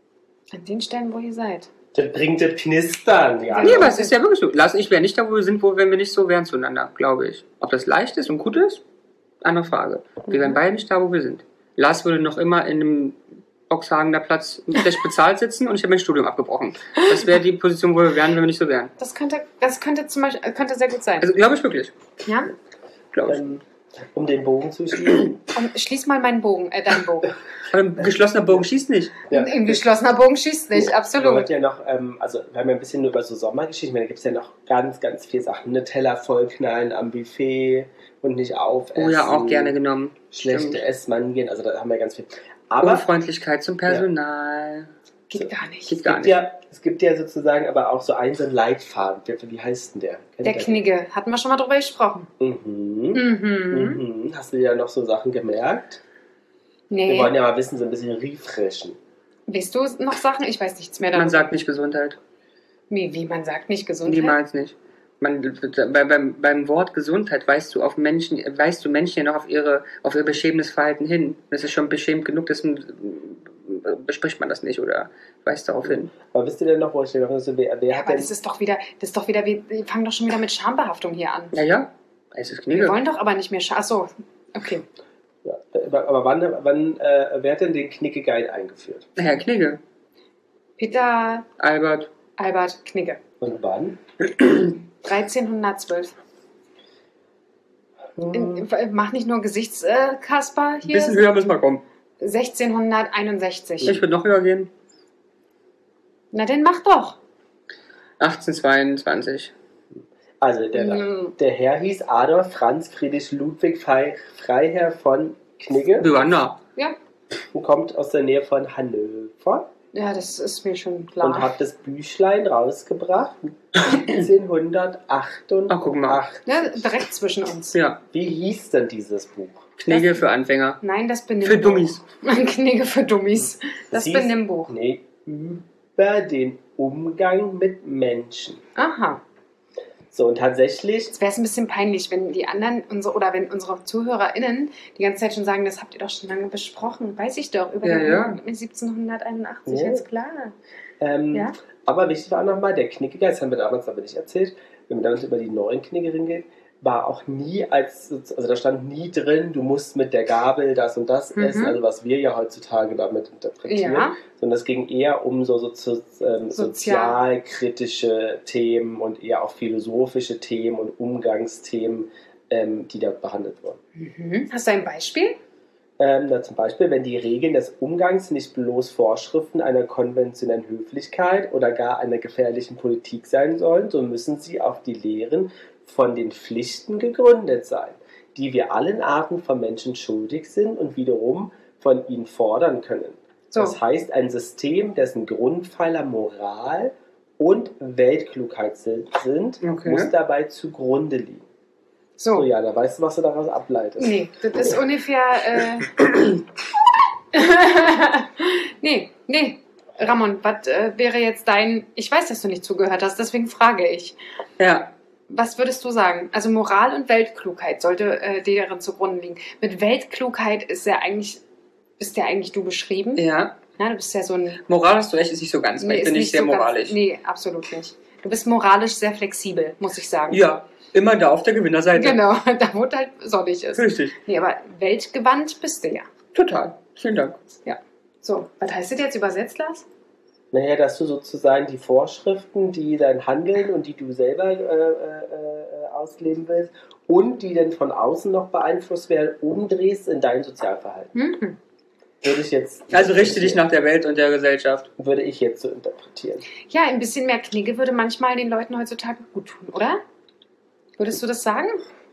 An den Stellen, wo ihr seid. Das bringt das Knistern. Ja, Nee, aber es ist ja wirklich so. Lars und ich wären nicht da, wo wir sind, wo wenn wir nicht so wären zueinander, glaube ich. Ob das leicht ist und gut ist? Andere Frage. Wir Mhm. wären beide nicht da, wo wir sind. Lars würde noch immer in einem Boxhagener Platz schlecht bezahlt sitzen und ich habe mein Studium abgebrochen. Das wäre die Position, wo wir wären, wenn wir nicht so wären. Das könnte, das könnte zum Beispiel könnte sehr gut sein. Also glaube ich wirklich. ja? Glaube ich. Ähm, um den Bogen zu schließen. Und schließ mal meinen Bogen, äh, deinen Bogen. Aber ein geschlossener Bogen schießt nicht. Ja. Ein geschlossener Bogen schießt nicht, Wir absolut. wollten ja noch, ähm, also wir haben ja ein bisschen über so Sommergeschichten, ich meine, da gibt es ja noch ganz, ganz viele Sachen. Eine Teller vollknallen am Buffet und nicht aufessen. Oh ja, auch gerne genommen. Schlechte Stimmt. Essmanieren, also da haben wir ganz viel. Aber Unfreundlichkeit zum Personal. Geht gar nicht. Geht es gar gibt, nicht. ja, es gibt ja sozusagen aber auch so einen, so einen Leitfaden. Wie, wie heißt denn der? Kennt Der ihr Knigge, hatten wir schon mal drüber gesprochen. den? Mhm. Mhm. Mhm. Hast du dir da noch so Sachen gemerkt? Wir Nee. wollen ja mal wissen, so ein bisschen refreshen. Weißt du noch Sachen? Ich weiß nichts mehr darüber. Man sagt nicht Gesundheit. Wie, wie man sagt nicht Gesundheit? Niemals nicht. Man, bei, beim, beim Wort Gesundheit weist du auf Menschen, weist du Menschen ja noch auf ihre, auf ihr beschämendes Verhalten hin. Das ist schon beschämend genug, deswegen bespricht man das nicht oder weist darauf hin. Aber wisst ihr denn noch, wo ich dir noch so, wer, wer Ja, hat aber denn... das ist doch wieder, das ist doch wieder, wir wir fangen doch schon wieder mit Schambehaftung hier an. Ja, ja. Es ist Wir Knigge. wollen doch aber nicht mehr Scham. Achso, okay. Ja, aber aber wann, wann äh, wer hat denn den Knicke-Guide eingeführt? Herr Knigge. Peter Albert. Albert Knigge. Und wann? dreizehnhundertzwölf. Hm. In, mach nicht nur Gesichtskasper Ein hier. bisschen höher müssen wir kommen. sechzehnhunderteinundsechzig. Ich würde noch höher gehen. Na, dann mach doch. achtzehnhundertzweiundzwanzig. Also der, Mm. der Herr hieß Adolf Franz Friedrich Ludwig Frei- Freiherr von Knigge Wir waren nah. Ja. und kommt aus der Nähe von Hannover Ja, das ist mir schon und klar. hat das Büchlein rausgebracht achtzehnhundertachtundachtzig. Ach, guck mal. Ja, direkt zwischen uns. Ja. Wie hieß denn dieses Buch? Knigge für Anfänger. Nein, das Benimmbuch. Für Dummies. Ein Knigge für Dummies. Das hieß- Benimmbuch. Nee, über den Umgang mit Menschen. Aha. So, und tatsächlich, Jetzt wäre es ein bisschen peinlich, wenn die anderen unsere, oder wenn unsere ZuhörerInnen die ganze Zeit schon sagen, das habt ihr doch schon lange besprochen. Weiß ich doch, über Ja, den ja. Umgang mit siebzehnhunderteinundachtzig, Ja. ganz klar. ähm, Ja? aber wichtig war nochmal, der Knigge, das haben wir damals aber nicht erzählt, wenn man damals über die neuen Knigge geht, war auch nie als, also da stand nie drin, du musst mit der Gabel das und das Mhm. essen, also was wir ja heutzutage damit interpretieren, Ja. sondern es ging eher um so, so, so ähm, Sozial. sozialkritische Themen und eher auch philosophische Themen und Umgangsthemen, ähm, die da behandelt wurden. Mhm. Hast du ein Beispiel? Ähm, na, zum Beispiel, wenn die Regeln des Umgangs nicht bloß Vorschriften einer konventionellen Höflichkeit oder gar einer gefährlichen Politik sein sollen, so müssen sie auf die Lehren von den Pflichten gegründet sein, die wir allen Arten von Menschen schuldig sind und wiederum von ihnen fordern können. So. Das heißt, ein System, dessen Grundpfeiler Moral und Weltklugheit sind, Okay. muss dabei zugrunde liegen. So, So. ja, da weißt du, was du daraus ableitest. Nee, das ist ungefähr. Äh... nee, nee. Ramon, was äh, wäre jetzt dein. Ich weiß, dass du nicht zugehört hast, deswegen frage ich. Ja. Was würdest du sagen? Also Moral und Weltklugheit sollte äh, deren zugrunde liegen. Mit Weltklugheit ist ja eigentlich, bist ja eigentlich du beschrieben. Ja. Na, du bist ja so ein. Moral hast du recht, ist nicht so ganz. weil ich ist bin nicht sehr so ganz- moralisch. Nee, absolut nicht. Du bist moralisch sehr flexibel, muss ich sagen. Ja. Immer da auf der Gewinnerseite. Genau, da wo es halt sonnig ist. Richtig. Nee, aber weltgewandt bist du ja. Total. Vielen Dank. So, was heißt das jetzt übersetzt, Lars? Naja, dass du sozusagen die Vorschriften, die dein Handeln und die du selber äh, äh, ausleben willst und die dann von außen noch beeinflusst werden, umdrehst in dein Sozialverhalten. Mhm. Würde ich jetzt Also richte dich nach der Welt und der Gesellschaft. Würde ich jetzt so interpretieren. Ja, ein bisschen mehr Knigge würde manchmal den Leuten heutzutage gut tun, oder? Würdest du das sagen?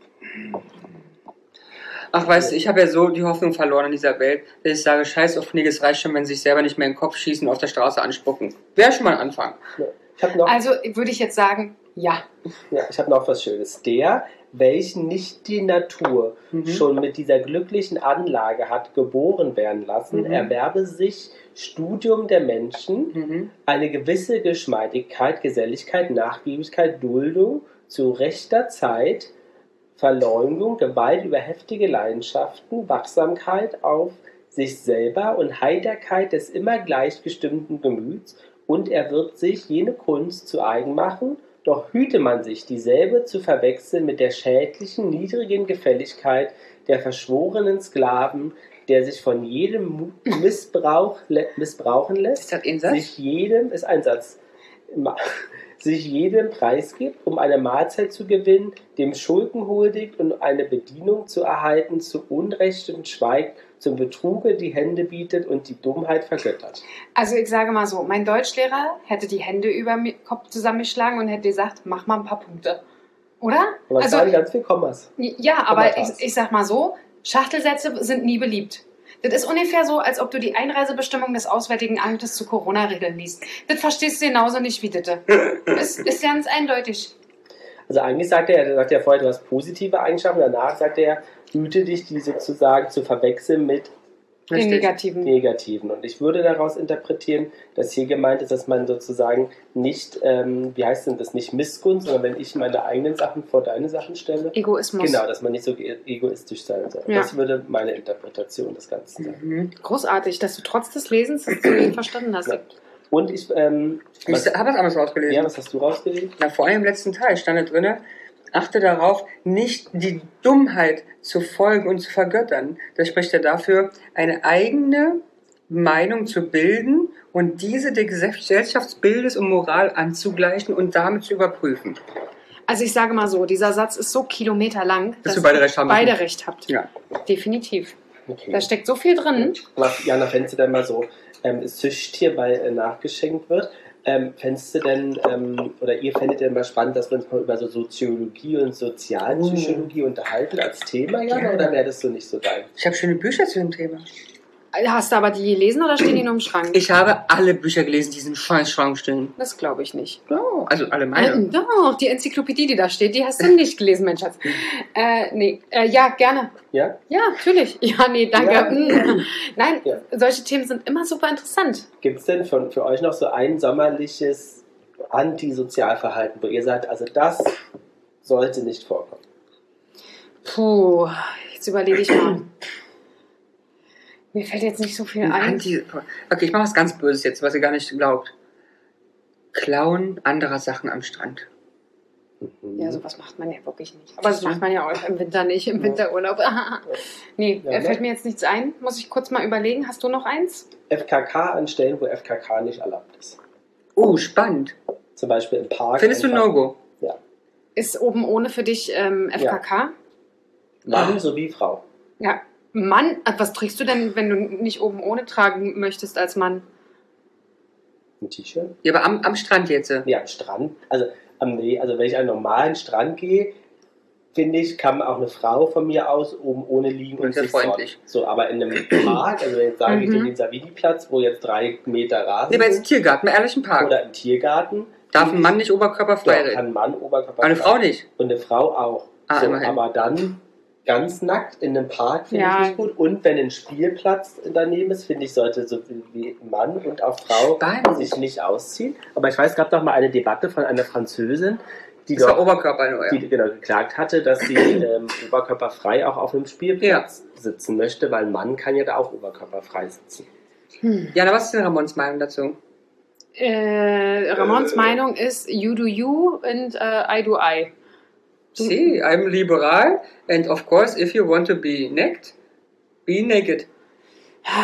Ach, weißt du, ich habe ja so die Hoffnung verloren in dieser Welt, dass ich sage, scheiß auf Knigge, es reicht schon, wenn sie sich selber nicht mehr in den Kopf schießen und auf der Straße anspucken. Wäre schon mal ein Anfang. Ja. Ich habe noch, Also würde ich jetzt sagen, ja. ja, ich hab noch was Schönes. Der, welchen nicht die Natur Mhm. schon mit dieser glücklichen Anlage hat geboren werden lassen, Mhm. erwerbe sich Studium der Menschen, Mhm. eine gewisse Geschmeidigkeit, Geselligkeit, Nachgiebigkeit, Duldung zu rechter Zeit, Verleumdung, Gewalt über heftige Leidenschaften, Wachsamkeit auf sich selber und Heiterkeit des immer gleichgestimmten Gemüts, und er wird sich jene Kunst zu eigen machen, doch hüte man sich, dieselbe zu verwechseln mit der schädlichen, niedrigen Gefälligkeit der verschworenen Sklaven, der sich von jedem Mu- Missbrauch lä- missbrauchen lässt, Ist das ein Satz? sich jedem, ist ein Satz, Ma- sich jedem preisgibt, um eine Mahlzeit zu gewinnen, dem Schulden huldigt und eine Bedienung zu erhalten, zu Unrecht und schweigt, zum Betruge die Hände bietet und die Dummheit vergöttert. Also ich sage mal so, mein Deutschlehrer hätte die Hände über den Kopf zusammengeschlagen und hätte gesagt, mach mal ein paar Punkte. Oder? Aber es Also, waren ganz viel Kommas. ja, aber ich, Kommatas. ich sag mal so, Schachtelsätze sind nie beliebt. Das ist ungefähr so, als ob du die Einreisebestimmung des Auswärtigen Amtes zu Corona-Regeln liest. Das verstehst du genauso nicht wie das. Ist, ist ganz eindeutig. Also eigentlich sagt er, er sagt ja vorher, du hast positive Eigenschaften, danach sagt er, hüte dich, die sozusagen zu verwechseln mit Den Richtig. negativen. negativen. Und ich würde daraus interpretieren, dass hier gemeint ist, dass man sozusagen nicht, ähm, wie heißt denn das, nicht Missgunst, sondern wenn ich meine eigenen Sachen vor deine Sachen stelle, Egoismus. genau, dass man nicht so ge- egoistisch sein soll. Ja. Das würde meine Interpretation des Ganzen sein. Mhm. Großartig, dass du trotz des Lesens das zu verstanden hast. Ja. Und ich, ähm, Ich was, habe was anderes rausgelesen. ja, was hast du rausgelegt? Na, vor allem im letzten Teil stand da drin, achte darauf, nicht die Dummheit zu folgen und zu vergöttern. Das spricht ja dafür, eine eigene Meinung zu bilden und diese der Gesellschaftsbildes und Moral anzugleichen und damit zu überprüfen. Also ich sage mal so, dieser Satz ist so kilometerlang, Dass wir beide recht haben beide müssen. recht habt. Ja. Definitiv. Okay. Da steckt so viel drin. Was, Jana, fändest du denn mal so, ähm, das Züchttier bei äh, nachgeschenkt wird, ähm, fändest du denn, ähm, oder ihr fändet denn mal spannend, dass wir uns mal über so Soziologie und Sozialpsychologie unterhalten als Thema, Jana, Gerne. oder wäre das so nicht so dein? Ich habe schöne Bücher zu dem Thema. Hast du aber die gelesen oder stehen die nur im Schrank? Ich habe alle Bücher gelesen, die in diesem scheiß Schrank stehen. Das glaube ich nicht. Oh, also alle meine. Ähm, doch, die Enzyklopädie, die da steht, die hast du nicht gelesen, mein Schatz. Äh, nee, äh, ja, gerne. Ja? Ja, natürlich. Ja, nee, danke. Ja. Mm. Nein, Ja. solche Themen sind immer super interessant. Gibt es denn von, für euch noch so ein sommerliches Antisozialverhalten, wo ihr sagt, also das sollte nicht vorkommen? Puh, jetzt überlege ich mal. Mir fällt jetzt nicht so viel Ein ein. Anti okay, ich mache was ganz Böses jetzt, was ihr gar nicht glaubt. Klauen anderer Sachen am Strand. Mhm. Ja, sowas macht man ja wirklich nicht. Aber das macht man ja auch im Winter nicht, im Ja. Winterurlaub. Nee, Ja, äh, ne? fällt mir jetzt nichts ein. Muss ich kurz mal überlegen. Hast du noch eins? F K K an Stellen, wo F K K nicht erlaubt ist. Oh, spannend. Zum Beispiel im Park. Findest du einfach- No-Go? Ja. Ist oben ohne für dich ähm, F K K? Mann sowie Frau. Ja. Mann, äh, was trägst du denn, wenn du nicht oben ohne tragen möchtest als Mann? Ein T-Shirt? Ja, aber am, am Strand jetzt. äh. Nee, am Strand. Also, am, nee, also wenn ich an einen normalen Strand gehe, finde ich, kann auch eine Frau von mir aus oben ohne liegen und Und sehr sich freundlich. sonnen. So, aber in einem Park, also wenn jetzt sage ich Mhm. in den Savini-Platz, wo jetzt drei Meter Rasen Nee, aber jetzt sind, Tiergarten, im ehrlichen Park. oder im Tiergarten, Darf ein Mann nicht oberkörperfrei ja, reden? kann ein Mann Oberkörper Aber eine Frau nicht. und eine Frau auch. Ah, so, immerhin. aber dann ganz nackt in einem Park finde Ja. ich nicht gut. Und wenn ein Spielplatz daneben ist, finde ich, sollte so wie Mann und auch Frau Spannend. sich nicht ausziehen. Aber ich weiß, es gab doch mal eine Debatte von einer Französin, die Das war doch Oberkörper nur, ja. die genau geklagt hatte, dass sie ähm, oberkörperfrei auch auf einem Spielplatz sitzen möchte, weil ein Mann kann ja da auch oberkörperfrei sitzen. Hm. Jana, was ist denn Ramons Meinung dazu? Äh, Ramons Meinung ist you do you and uh, I do I. See, I'm liberal and of course if you want to be naked, be naked.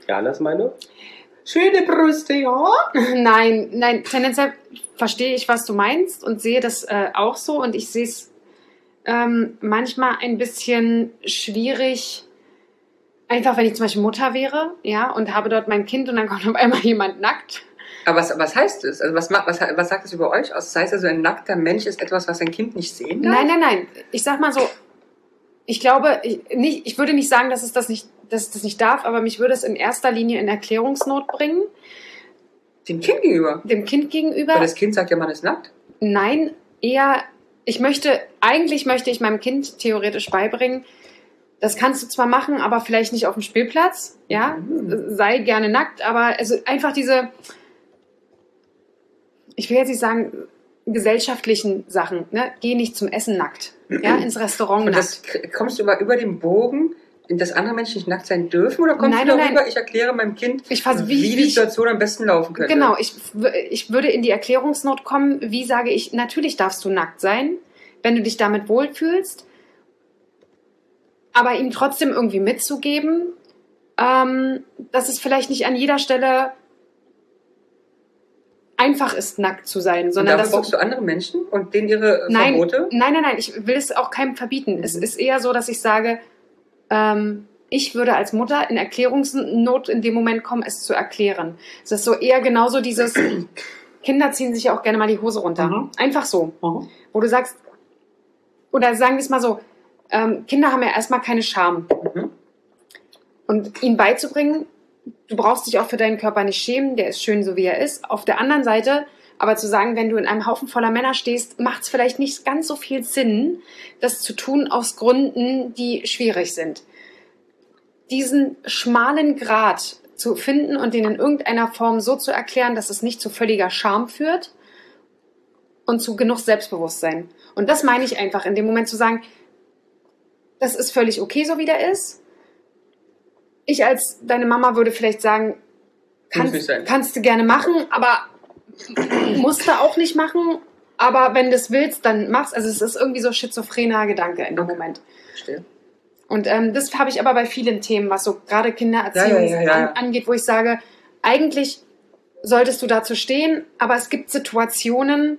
Janas Meinung? Schöne Brüste, ja. Nein, nein, tendenziell verstehe ich, was du meinst und sehe das äh, auch so. Und ich sehe es ähm, manchmal ein bisschen schwierig, einfach wenn ich zum Beispiel Mutter wäre, ja, und habe dort mein Kind und dann kommt auf einmal jemand nackt. Aber was, was heißt das? Also was, ma- was, was sagt das über euch aus? Das heißt also, ein nackter Mensch ist etwas, was ein Kind nicht sehen darf? Nein, nein, nein. Ich sag mal so, ich glaube, ich, nicht, ich würde nicht sagen, dass es das nicht, dass es das nicht darf, aber mich würde es in erster Linie in Erklärungsnot bringen, Dem Kind gegenüber? dem Kind gegenüber. Weil das Kind sagt ja, man ist nackt. Nein, eher, ich möchte, eigentlich möchte ich meinem Kind theoretisch beibringen, das kannst du zwar machen, aber vielleicht nicht auf dem Spielplatz, ja, Mhm. sei gerne nackt, aber also einfach diese, ich will jetzt nicht sagen, gesellschaftlichen Sachen, ne? Geh nicht zum Essen nackt, ja, ins Restaurant Und nackt. das k- kommst du über, über den Bogen, dass andere Menschen nicht nackt sein dürfen? Oder kommst Nein, du nein, darüber, nein. ich erkläre meinem Kind, Ich fass- wie, wie- die wie ich- Situation am besten laufen könnte? Genau, ich, w- ich würde in die Erklärungsnot kommen, wie sage ich, natürlich darfst du nackt sein, wenn du dich damit wohlfühlst, aber ihm trotzdem irgendwie mitzugeben, ähm, dass es vielleicht nicht an jeder Stelle einfach ist, nackt zu sein, Und sondern dafür dass du, brauchst du andere Menschen und denen ihre äh, nein, Verbote? nein, nein, nein, ich will es auch keinem verbieten. Es Mhm. ist eher so, dass ich sage, ähm, ich würde als Mutter in Erklärungsnot in dem Moment kommen, es zu erklären. Es ist so eher genauso dieses, Kinder ziehen sich ja auch gerne mal die Hose runter. Mhm. Einfach so. Mhm. Wo du sagst, oder sagen wir es mal so, ähm, Kinder haben ja erstmal keine Scham. Mhm. Und ihnen beizubringen, du brauchst dich auch für deinen Körper nicht schämen, der ist schön, so wie er ist. Auf der anderen Seite, aber zu sagen, wenn du in einem Haufen voller Männer stehst, macht es vielleicht nicht ganz so viel Sinn, das zu tun aus Gründen, die schwierig sind. Diesen schmalen Grat zu finden und den in irgendeiner Form so zu erklären, dass es nicht zu völliger Scham führt und zu genug Selbstbewusstsein. Und das meine ich einfach, in dem Moment zu sagen, das ist völlig okay, so wie der ist. Ich als deine Mama würde vielleicht sagen, Muss kannst, nicht sein. kannst du gerne machen, aber musst du auch nicht machen. Aber wenn du es willst, dann mach's. Also es ist irgendwie so schizophrener Gedanke in dem Moment. Verstehe. Und ähm, das habe ich aber bei vielen Themen, was so gerade Kindererziehung Ja, ja, ja, ja. An, angeht, wo ich sage, eigentlich solltest du dazu stehen, aber es gibt Situationen,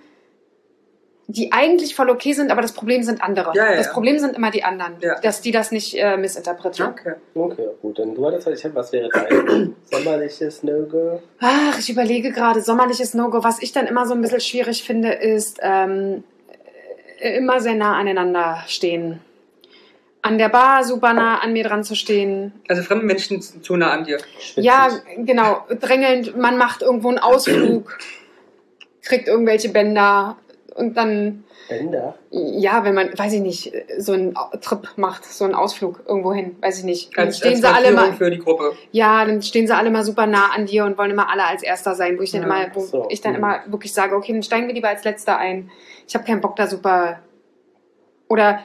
die eigentlich voll okay sind, aber das Problem sind andere. Ja, ja, das ja. Problem sind immer die anderen, Ja. dass die das nicht äh, missinterpretieren. Okay. Okay, gut. Dann du hattest, ich hab, was wäre dein sommerliches No-Go? Ach, ich überlege gerade, sommerliches No-Go. Was ich dann immer so ein bisschen schwierig finde, ist ähm, äh, immer sehr nah aneinander stehen. An der Bar super nah an mir dran zu stehen. Also fremde Menschen zu nah an dir. Spitzig. Ja, genau, drängelnd, man macht irgendwo einen Ausflug, kriegt irgendwelche Bänder und dann, Bänder? ja, wenn man, weiß ich nicht, so einen Trip macht, so einen Ausflug irgendwo hin, weiß ich nicht. Dann Als, stehen als sie alle Markierung mal, für die Gruppe. ja, dann stehen sie alle mal super nah an dir und wollen immer alle als Erster sein, wo ich dann Ja, immer, wo so, ich dann mhm. immer wirklich sage, okay, dann steigen wir lieber als Letzter ein. Ich habe keinen Bock da super, oder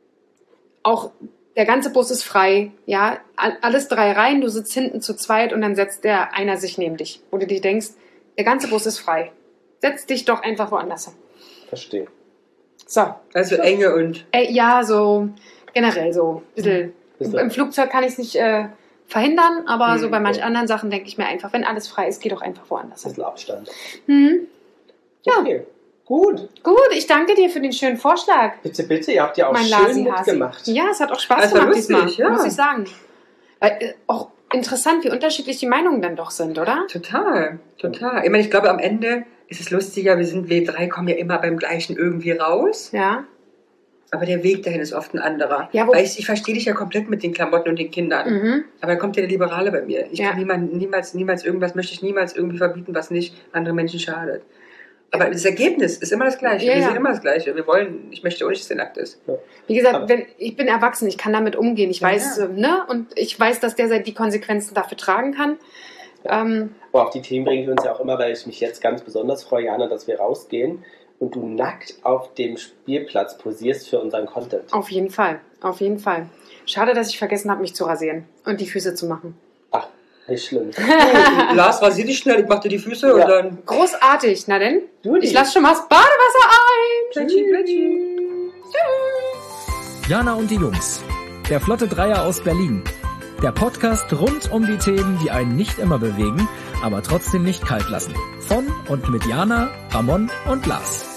auch der ganze Bus ist frei, ja, all- alles drei Reihen, du sitzt hinten zu zweit und dann setzt der einer sich neben dich, wo du dir denkst, der ganze Bus ist frei. Setz dich doch einfach woanders hin. Verstehe. So, Also enge und äh, ja, so generell so ein bisschen. Ist Im Flugzeug kann ich es nicht äh, verhindern, aber Mhm, so bei manchen ja. anderen Sachen denke ich mir einfach, wenn alles frei ist, geh doch einfach woanders ein hin. bisschen Abstand. Hm. Ja. Okay. Gut. Gut, ich danke dir für den schönen Vorschlag, Bitte, bitte, ihr habt ja auch mein schön Lasi-Hasi. mitgemacht. Ja, es hat auch Spaß Es war gemacht lustig, diesmal, ja. muss ich sagen. Weil, äh, auch interessant, wie unterschiedlich die Meinungen dann doch sind, oder? total, total. Ich meine, ich glaube, am Ende ist es lustiger, wir sind, wir drei kommen ja immer beim Gleichen irgendwie raus, Ja. aber der Weg dahin ist oft ein anderer. Ja, wo- Weil ich, ich verstehe dich ja komplett mit den Klamotten und den Kindern. Mhm. Aber dann kommt ja der Liberale bei mir. Ich Ja. kann niemand, niemals, niemals irgendwas, möchte ich niemals irgendwie verbieten, was nicht anderen Menschen schadet. Aber das Ergebnis ist immer das Gleiche. Ja, wir ja. sehen immer das Gleiche. Wir wollen, ich möchte auch nicht, dass der nackt ist. Wie gesagt, Aber- wenn, ich bin erwachsen, ich kann damit umgehen. Ich Ja, weiß, ja. äh, ne? Und ich weiß, dass der die Konsequenzen dafür tragen kann. Ähm, Aber auf die Themen bringen wir uns ja auch immer, weil ich mich jetzt ganz besonders freue, Jana, dass wir rausgehen und du nackt auf dem Spielplatz posierst für unseren Content. auf jeden Fall, auf jeden Fall. Schade, dass ich vergessen habe, mich zu rasieren und die Füße zu machen. Ach, nicht schlimm. Lars, rasier dich schnell, ich mach dir die Füße Ja. und dann. Großartig, na denn? Judy. Ich lasse schon mal das Badewasser ein. Plätschi, plätschi. Jana und die Jungs. Der Flotte Dreier aus Berlin. Der Podcast rund um die Themen, die einen nicht immer bewegen, aber trotzdem nicht kalt lassen. Von und mit Jana, Ramon und Lars.